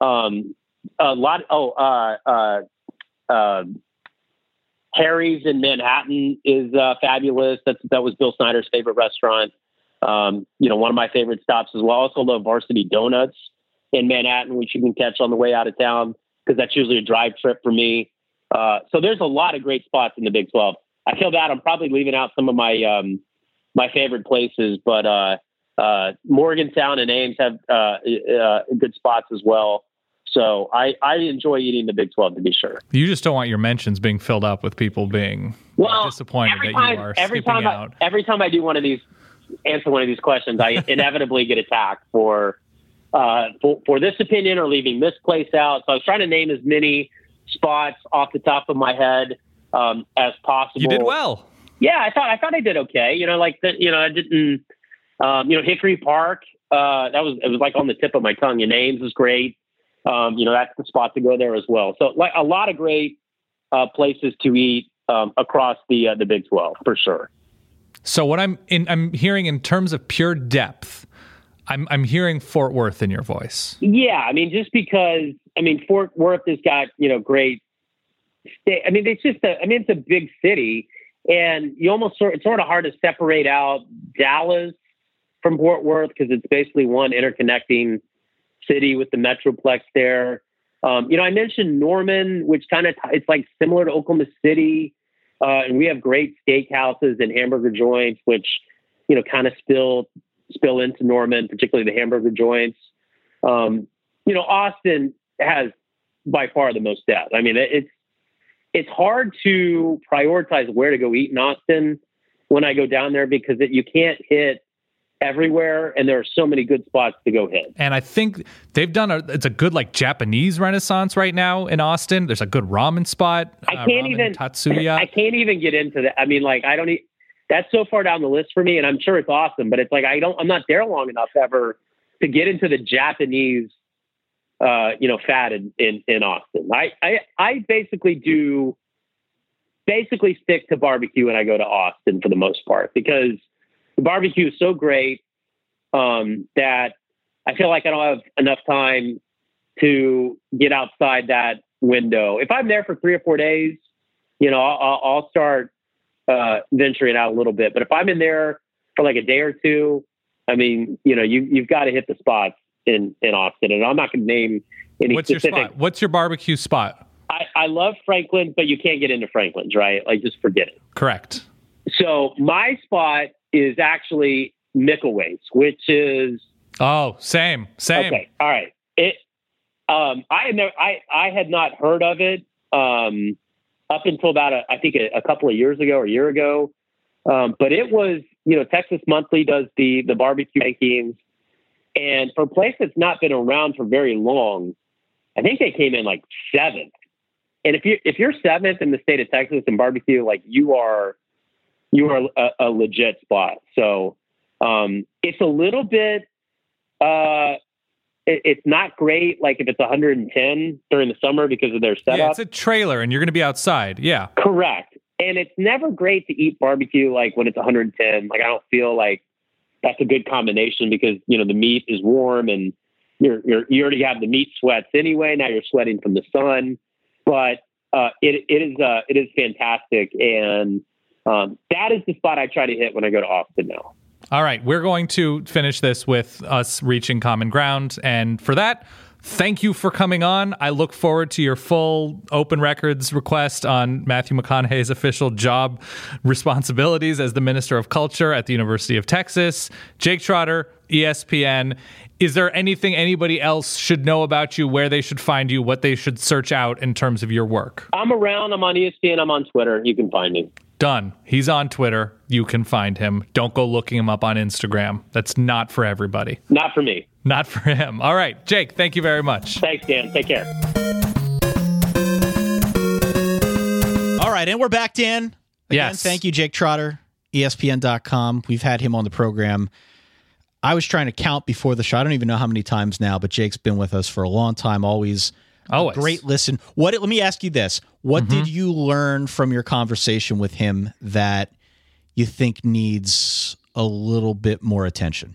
Harry's in Manhattan is fabulous. That was Bill Snyder's favorite restaurant. One of my favorite stops as well. I also love Varsity Donuts in Manhattan, which you can catch on the way out of town, because that's usually a drive trip for me. So there's a lot of great spots in the Big 12. I feel bad. I'm probably leaving out some of my my favorite places, but Morgantown and Ames have good spots as well. So I enjoy eating the Big 12, to be sure. You just don't want your mentions being filled up with people being disappointed that you are skipping out. Every time I do answer one of these questions, I inevitably get attacked for this opinion or leaving this place out. So I was trying to name as many spots off the top of my head as possible. You did well. Yeah, I thought I did okay. I didn't. Hickory Park it was like on the tip of my tongue. And Ames is great. That's the spot to go there as well. So like a lot of great places to eat across the Big 12 for sure. So what I'm hearing in terms of pure depth, I'm hearing Fort Worth in your voice. Yeah, I mean, just because Fort Worth has got great. It's a big city, and you almost it's sort of hard to separate out Dallas from Fort Worth because it's basically one interconnecting city with the Metroplex there. I mentioned Norman, which it's like similar to Oklahoma City, and we have great steakhouses and hamburger joints, which kind of spill into Norman, particularly the hamburger joints. Austin has by far the most depth. I mean, it's hard to prioritize where to go eat in Austin when I go down there because you can't hit everywhere, and there are so many good spots to go hit. And I think they've done it's a good like Japanese renaissance right now in Austin. There's a good ramen spot. Tatsuya. I can't even get into that. I mean, like that's so far down the list for me, and I'm sure it's awesome, but it's like I'm not there long enough ever to get into the Japanese fad in Austin. I basically stick to barbecue when I go to Austin for the most part because the barbecue is so great that I feel like I don't have enough time to get outside that window. If I'm there for 3 or 4 days, I'll start venturing out a little bit. But if I'm in there for like a day or two, I mean, you've got to hit the spots in Austin, and I'm not going to name any specific. Your spot? What's your barbecue spot? I love Franklin, but you can't get into Franklin's, right? Like, just forget it. Correct. So my spot is actually Mickelwait's, which is same. Okay, all right. I had not heard of it up until about a couple of years ago or a year ago, but it was Texas Monthly does the barbecue rankings. And for a place that's not been around for very long, I think they came in like 7th. And if you're 7th in the state of Texas in barbecue, like you are a legit spot. So it's a little bit. It's not great. Like if it's 110 during the summer because of their setup. Yeah, it's a trailer, and you're going to be outside. Yeah, correct. And it's never great to eat barbecue like when it's 110. Like I don't feel like that's a good combination because, the meat is warm and you already have the meat sweats anyway. Now you're sweating from the sun, but it is fantastic. And that is the spot I try to hit when I go to Austin now. All right. We're going to finish this with us reaching common ground. And for that, thank you for coming on. I look forward to your full open records request on Matthew McConaughey's official job responsibilities as the Minister of Culture at the University of Texas. Jake Trotter, ESPN. Is there anything anybody else should know about you, where they should find you, what they should search out in terms of your work? I'm around. I'm on ESPN. I'm on Twitter. You can find me. Done. He's on Twitter. You can find him. Don't go looking him up on Instagram. That's not for everybody. Not for me. Not for him. All right. Jake, thank you very much. Thanks, Dan. Take care. All right. And we're back, Dan. Again, yes. Thank you, Jake Trotter, ESPN.com. We've had him on the program. I was trying to count before the show. I don't even know how many times now, but Jake's been with us for a long time. Always. A great listen. Let me ask you this. What did you learn from your conversation with him that you think needs a little bit more attention?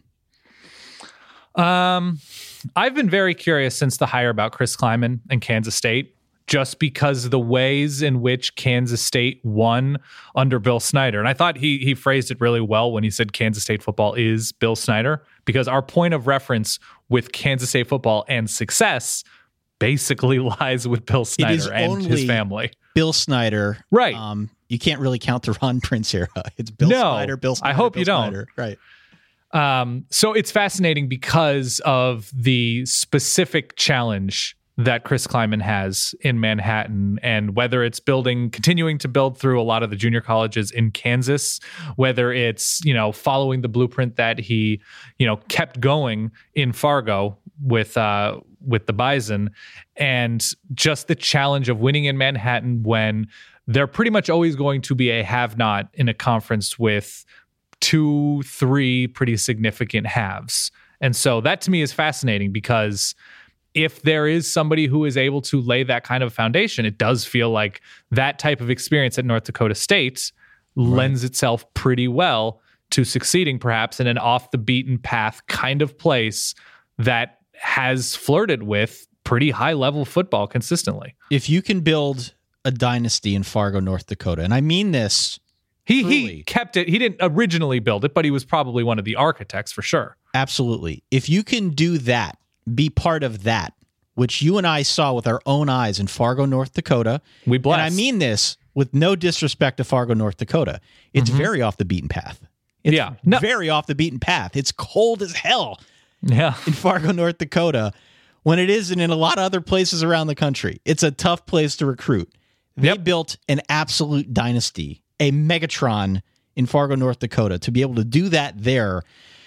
I've been very curious since the hire about Chris Kleiman and Kansas State, just because the ways in which Kansas State won under Bill Snyder. And I thought he phrased it really well when he said Kansas State football is Bill Snyder, because our point of reference with Kansas State football and success basically lies with Bill Snyder and his family. Bill Snyder. Right. You can't really count the Ron Prince era. It's Bill Snyder, Bill Snyder. I hope Bill you Snyder. don't. Right. So it's fascinating because of the specific challenge that Chris Kleiman has in Manhattan, and whether it's continuing to build through a lot of the junior colleges in Kansas, whether it's, following the blueprint that he, kept going in Fargo with the Bison, and just the challenge of winning in Manhattan when they're pretty much always going to be a have-not in a conference with 2-3 pretty significant halves. And so that to me is fascinating, because if there is somebody who is able to lay that kind of foundation, it does feel like that type of experience at North Dakota State lends itself pretty well to succeeding perhaps in an off the beaten path kind of place that has flirted with pretty high level football consistently. If you can build a dynasty in Fargo, North Dakota, and I mean this, he kept it. He didn't originally build it, but he was probably one of the architects for sure. Absolutely. If you can do that, be part of that, which you and I saw with our own eyes in Fargo, North Dakota. We blessed. And I mean this with no disrespect to Fargo, North Dakota. It's very off the beaten path. It's very off the beaten path. It's cold as hell in Fargo, North Dakota, when it isn't in a lot of other places around the country. It's a tough place to recruit. They built an absolute dynasty, a Megatron in Fargo, North Dakota. To be able to do that there,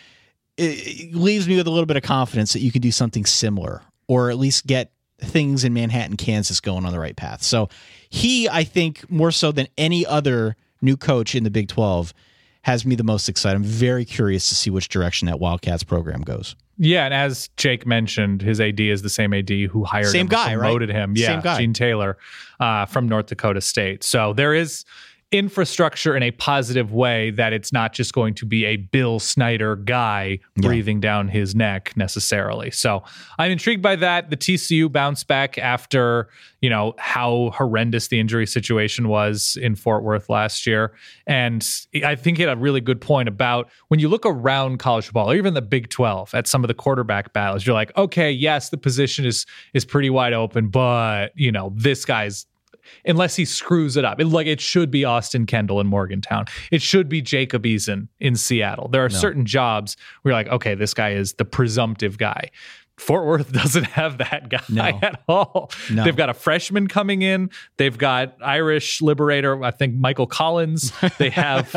it leaves me with a little bit of confidence that you can do something similar, or at least get things in Manhattan, Kansas going on the right path. So he, I think, more so than any other new coach in the Big 12, has me the most excited. I'm very curious to see which direction that Wildcats program goes. Yeah, and as Jake mentioned, his AD is the same AD who hired him, promoted him. Yeah, same guy. Gene Taylor from North Dakota State. So there is infrastructure in a positive way, that it's not just going to be a Bill Snyder guy breathing down his neck necessarily. So I'm intrigued by that. The TCU bounce back after, how horrendous the injury situation was in Fort Worth last year. And I think he had a really good point about when you look around college football, or even the Big 12, at some of the quarterback battles, you're like, okay, yes, the position is pretty wide open, but this guy's, unless he screws it up. It should be Austin Kendall in Morgantown. It should be Jacob Eason in Seattle. There are certain jobs where you're like, okay, this guy is the presumptive guy. Fort Worth doesn't have that guy at all. No. They've got a freshman coming in. They've got Irish liberator, I think, Michael Collins. They have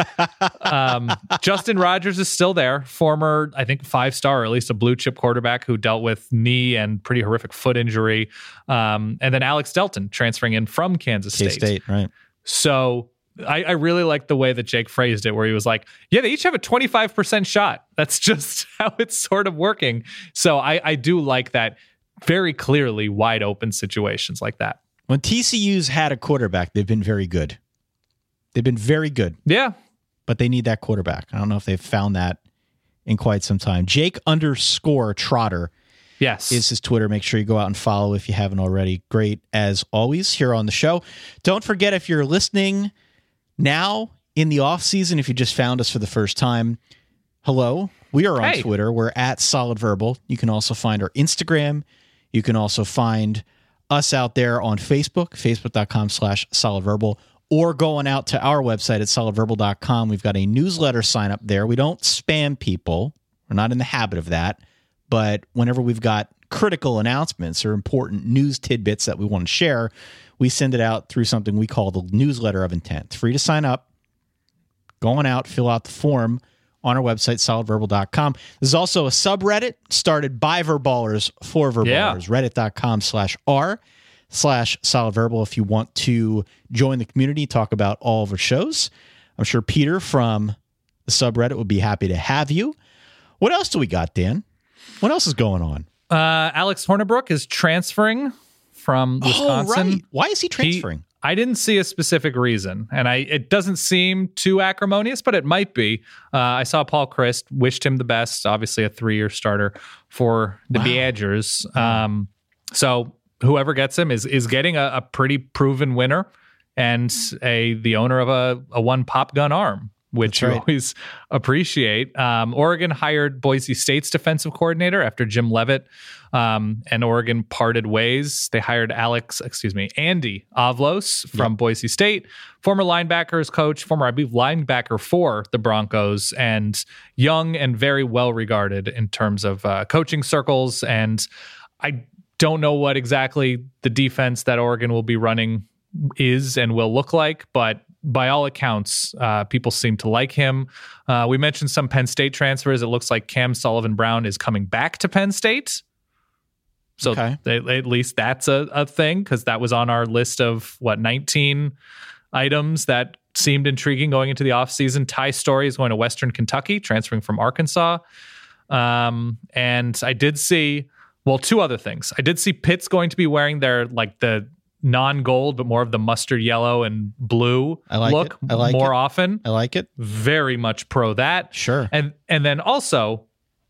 Justin Rogers is still there, former, I think, 5-star, or at least a blue chip quarterback who dealt with knee and pretty horrific foot injury. And then Alex Delton transferring in from Kansas State. K-State, right. So I really like the way that Jake phrased it, where he was like, yeah, they each have a 25% shot. That's just how it's sort of working. So I do like that, very clearly wide open situations like that. When TCU's had a quarterback, they've been very good. They've been very good. Yeah. But they need that quarterback. I don't know if they've found that in quite some time. Jake_Trotter. Yes. Is his Twitter. Make sure you go out and follow if you haven't already. Great as always here on the show. Don't forget, if you're listening now in the off season, if you just found us for the first time, hello. We are on Twitter. We're at Solid Verbal. You can also find our Instagram. You can also find us out there on Facebook, facebook.com/solidverbal, or going out to our website at solidverbal.com. We've got a newsletter sign up there. We don't spam people. We're not in the habit of that. But whenever we've got critical announcements or important news tidbits that we want to share, we send it out through something we call the newsletter of intent. It's free to sign up. Go on out, fill out the form on our website, solidverbal.com. There's also a subreddit started by Verballers for Verballers, reddit.com/r/solidverbal if you want to join the community, talk about all of our shows. I'm sure Peter from the subreddit would be happy to have you. What else do we got, Dan? What else is going on? Alex Hornibrook is transferring from Wisconsin. Oh, right. Why is he transferring? I didn't see a specific reason, and it doesn't seem too acrimonious, but it might be. I saw Paul Chryst, wished him the best, obviously a 3-year starter for the Badgers. So whoever gets him is getting a pretty proven winner and the owner of a one pop gun arm, which you always appreciate. Oregon hired Boise State's defensive coordinator after Jim Leavitt and Oregon parted ways. They hired Andy Avlos from Boise State, former linebackers coach, former, I believe, linebacker for the Broncos, and young and very well regarded in terms of coaching circles. And I don't know what exactly the defense that Oregon will be running is and will look like, but by all accounts, people seem to like him. We mentioned some Penn State transfers. It looks like Cam Sullivan-Brown is coming back to Penn State. So at least that's a thing, because that was on our list of, 19 items that seemed intriguing going into the offseason. Ty Story is going to Western Kentucky, transferring from Arkansas. And I did see, well, two other things. I did see Pitt's going to be wearing their, like, the non-gold, but more of the mustard yellow and blue look more often. I like it. Very much pro that. Sure. And then also,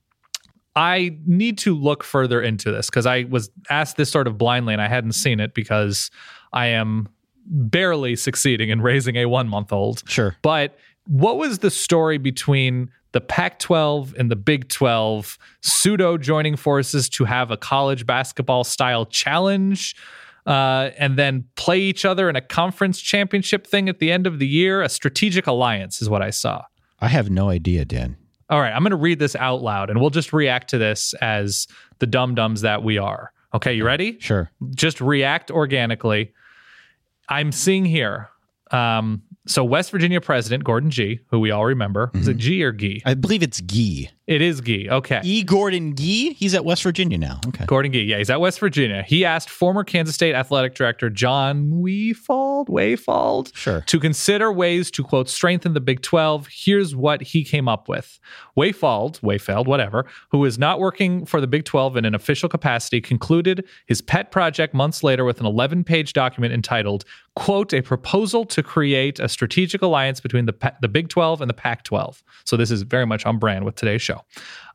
I need to look further into this because I was asked this sort of blindly and I hadn't seen it because I am barely succeeding in raising a 1-month-old. Sure. But what was the story between the Pac-12 and the Big 12 pseudo joining forces to have a college basketball style challenge and then play each other in a conference championship thing at the end of the year? A strategic alliance is what I saw. I have no idea, Dan. All right, I'm going to read this out loud, and we'll just react to this as the dum-dums that we are. Okay, you ready? Sure. Just react organically. I'm seeing here, so West Virginia President Gordon Gee, who we all remember. Is it Gee or Gee? I believe it's Gee. It is Gee, okay. E. Gordon Gee? He's at West Virginia now. Okay. Gordon Gee, yeah, he's at West Virginia. He asked former Kansas State athletic director John Wayfald Sure. to consider ways to, quote, strengthen the Big 12. Here's what he came up with. Wayfeld, whatever, who is not working for the Big 12 in an official capacity, concluded his pet project months later with an 11-page document entitled, quote, a proposal to create a strategic alliance between the Big 12 and the Pac-12. So this is very much on brand with today's show.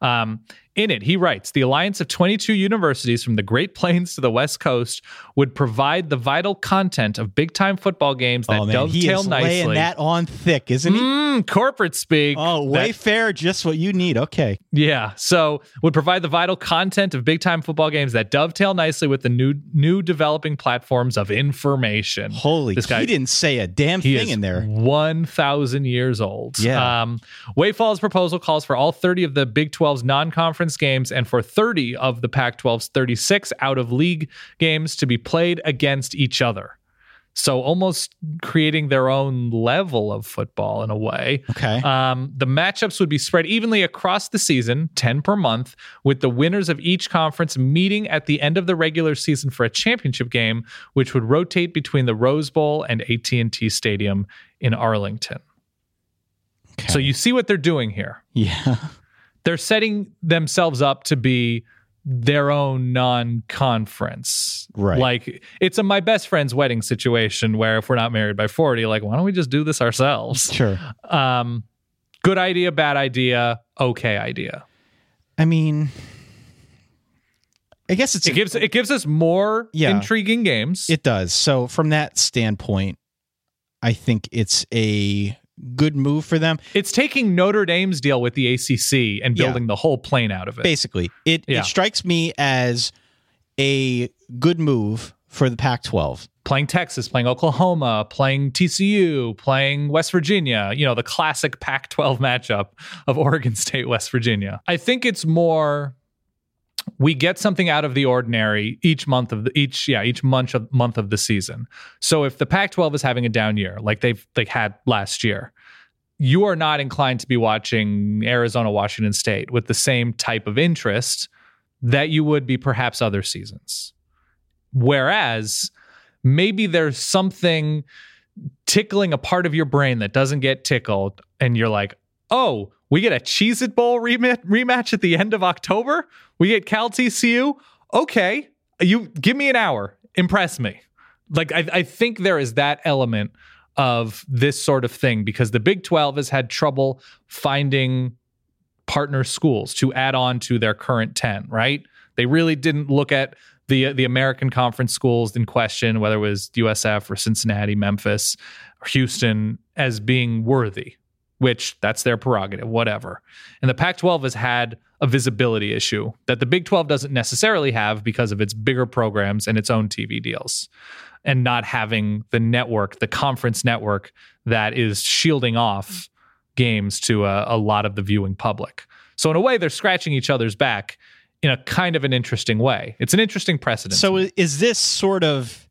In it, he writes, the alliance of 22 universities from the Great Plains to the West Coast would provide the vital content of big-time football games that dovetail he is nicely. Laying that on thick, isn't he? Corporate speak. Oh, Wayfair, just what you need. Okay. Yeah. So would provide the vital content of big-time football games that dovetail nicely with the new developing platforms of information. Holy, he didn't say a damn thing in there. 1,000 years old. Yeah. Wayfall's proposal calls for all 30 of the Big 12's non-conference games and for 30 of the Pac-12's 36 out-of-league games to be played against each other. So almost creating their own level of football in a way. Okay. The matchups would be spread evenly across the season, 10 per month, with the winners of each conference meeting at the end of the regular season for a championship game, which would rotate between the Rose Bowl and AT&T Stadium in Arlington. Okay. So you see what they're doing here. Yeah. They're setting themselves up to be their own non-conference. Right. Like, it's a my best friend's wedding situation where if we're not married by 40, like, why don't we just do this ourselves? Sure. Good idea, bad idea, okay idea. I mean, I guess it gives us more intriguing games. It does. So from that standpoint, I think it's a good move for them. It's taking Notre Dame's deal with the ACC and building the whole plane out of it. Basically, it strikes me as a good move for the Pac-12. Playing Texas, playing Oklahoma, playing TCU, playing West Virginia, the classic Pac-12 matchup of Oregon State, West Virginia. I think it's more we get something out of the ordinary each month of month of the season. So if the Pac-12 is having a down year, like they had last year, you are not inclined to be watching Arizona, Washington State with the same type of interest that you would be perhaps other seasons. Whereas maybe there's something tickling a part of your brain that doesn't get tickled, and you're like, oh, we get a Cheez-It Bowl rematch at the end of October? We get Cal TCU? Okay, you give me an hour. Impress me. Like, I think there is that element of this sort of thing because the Big 12 has had trouble finding partner schools to add on to their current 10, right? They really didn't look at the American Conference schools in question, whether it was USF or Cincinnati, Memphis, or Houston, as being worthy, which that's their prerogative, whatever. And the Pac-12 has had a visibility issue that the Big 12 doesn't necessarily have because of its bigger programs and its own TV deals and not having the network, the conference network that is shielding off games to a lot of the viewing public. So in a way, they're scratching each other's back in a kind of an interesting way. It's an interesting precedent. So is this sort of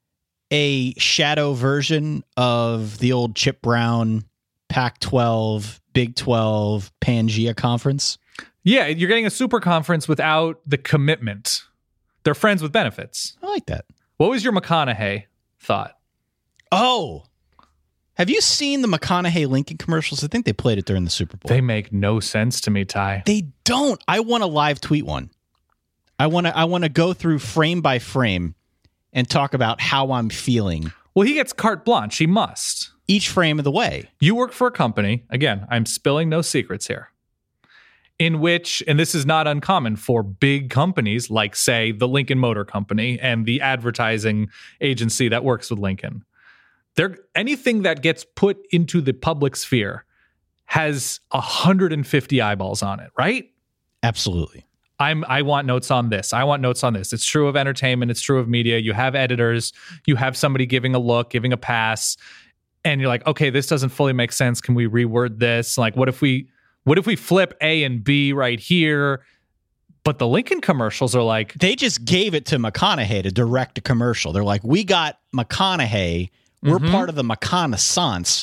a shadow version of the old Chip Brown Pac-12, Big 12, Pangea conference? Yeah, you're getting a super conference without the commitment. They're friends with benefits. I like that. What was your McConaughey thought? Oh, Have you seen the McConaughey Lincoln commercials? I think they played it during the Super Bowl. They make no sense to me, Ty. They don't. I want to live tweet one. I want to go through frame by frame and talk about how I'm feeling. Well, he gets carte blanche. He must. Each frame of the way. You work for a company. Again, I'm spilling no secrets here. In which, and this is not uncommon for big companies like, say, the Lincoln Motor Company and the advertising agency that works with Lincoln. Anything that gets put into the public sphere has 150 eyeballs on it, right? Absolutely. I want notes on this. I want notes on this. It's true of entertainment. It's true of media. You have editors. You have somebody giving a look, giving a pass, and you're like, okay, this doesn't fully make sense. Can we reword this? Like, what if we flip A and B right here? But the Lincoln commercials are like, they just gave it to McConaughey to direct a commercial. They're like, we got McConaughey. We're part of the McConaissance.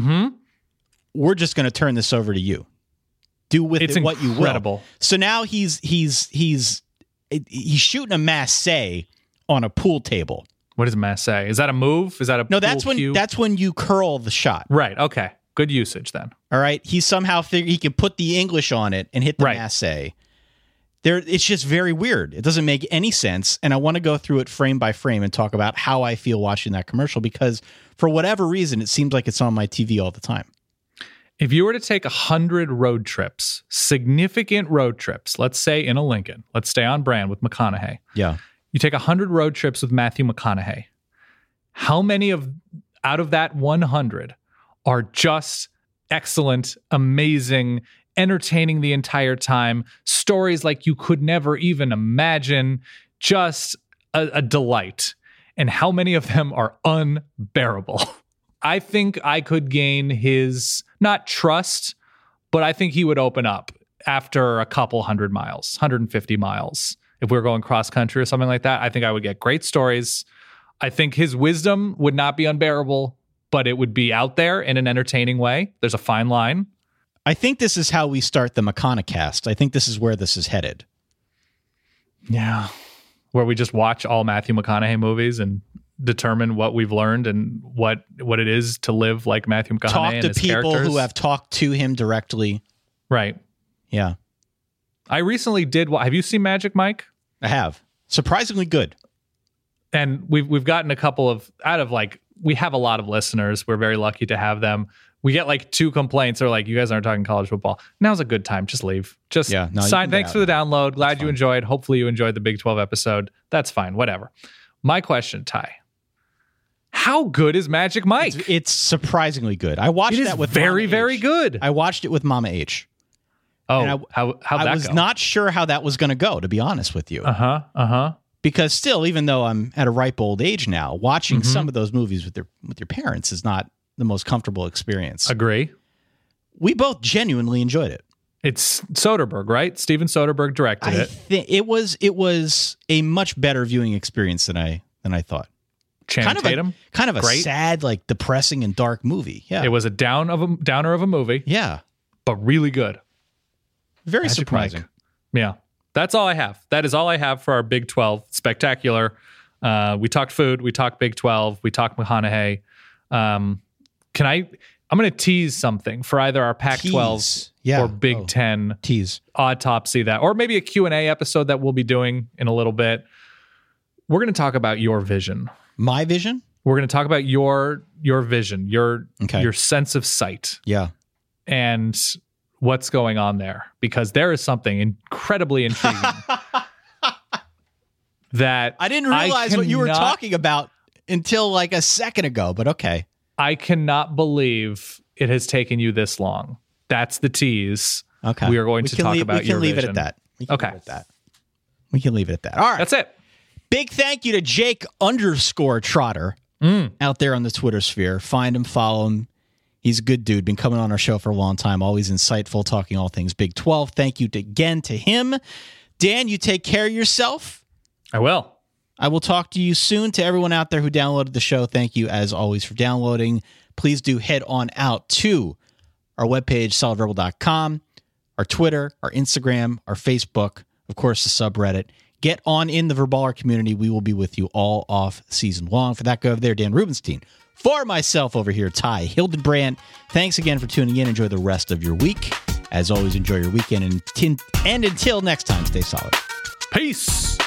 We're just going to turn this over to you. Do with it what you will. So now he's shooting a massé on a pool table. What is massé? Is that a move? Is that a no? That's when you curl the shot. Right. Okay. Good usage then. All right. He somehow figured he can put the English on it and hit the massé. It's just very weird. It doesn't make any sense. And I want to go through it frame by frame and talk about how I feel watching that commercial because for whatever reason, it seems like it's on my TV all the time. If you were to take 100 road trips, significant road trips, let's say in a Lincoln, let's stay on brand with McConaughey. Yeah. You take 100 road trips with Matthew McConaughey. How many out of that 100 are just excellent, amazing, entertaining the entire time, stories like you could never even imagine, just a delight? And how many of them are unbearable? I think I could gain his, not trust, but I think he would open up after a couple 100 miles, 150 miles. If we were going cross country or something like that, I think I would get great stories. I think his wisdom would not be unbearable, but it would be out there in an entertaining way. There's a fine line. I think this is how we start the McConaughey-cast. I think this is where this is headed. Yeah. Where we just watch all Matthew McConaughey movies and determine what we've learned and what it is to live like Matthew McConaughey and his characters. Talk to people who have talked to him directly. Right. Yeah. I recently did. Have you seen Magic Mike? I have. Surprisingly good. And we've gotten a couple of we have a lot of listeners. We're very lucky to have them. We get like 2 complaints. They're like, you guys aren't talking college football. Now's a good time. Just leave. Sign. Thanks for the download. Glad you enjoyed. Hopefully you enjoyed the Big 12 episode. That's fine. Whatever. My question, Ty. How good is Magic Mike? It's surprisingly good. I watched that with very, very good. I watched it with Mama H. Oh, how'd that go? I was not sure how that was going to go, to be honest with you. Because still, even though I'm at a ripe old age now, watching some of those movies with your parents is not the most comfortable experience. Agree. We both genuinely enjoyed it. It's Soderbergh, right? Steven Soderbergh directed it. It was a much better viewing experience than I thought. Channing Tatum, kind of a sad, like depressing and dark movie. Yeah, it was a downer of a movie. Yeah, but really good. Very Magic surprising. Mike. Yeah, that's all I have. That is all I have for our Big 12 spectacular. We talked food. We talked Big 12. We talked McConaughey. I'm going to tease something for either our Pac-12 or Big 10 tease autopsy that, or maybe a Q&A episode that we'll be doing in a little bit. We're going to talk about your vision. My vision? We're going to talk about your vision, your sense of sight. Yeah. And what's going on there, because there is something incredibly intriguing that I didn't realize what you were talking about until like a second ago, but okay. I cannot believe it has taken you this long. That's the tease. Okay. We are going to talk about your vision. We can leave it at that. We can leave it at that. All right. That's it. Big thank you to Jake _Trotter out there on the Twitter sphere. Find him, follow him. He's a good dude. Been coming on our show for a long time. Always insightful, talking all things Big 12. Thank you again to him. Dan, you take care of yourself. I will. I will talk to you soon. To everyone out there who downloaded the show, thank you as always for downloading. Please do head on out to our webpage, solidverbal.com, our Twitter, our Instagram, our Facebook, of course, the subreddit. Get on in the Verballer community. We will be with you all off season long. For that, go over there, Dan Rubenstein, For myself over here, Ty Hildenbrandt, thanks again for tuning in. Enjoy the rest of your week. As always, enjoy your weekend. And until next time, stay solid. Peace.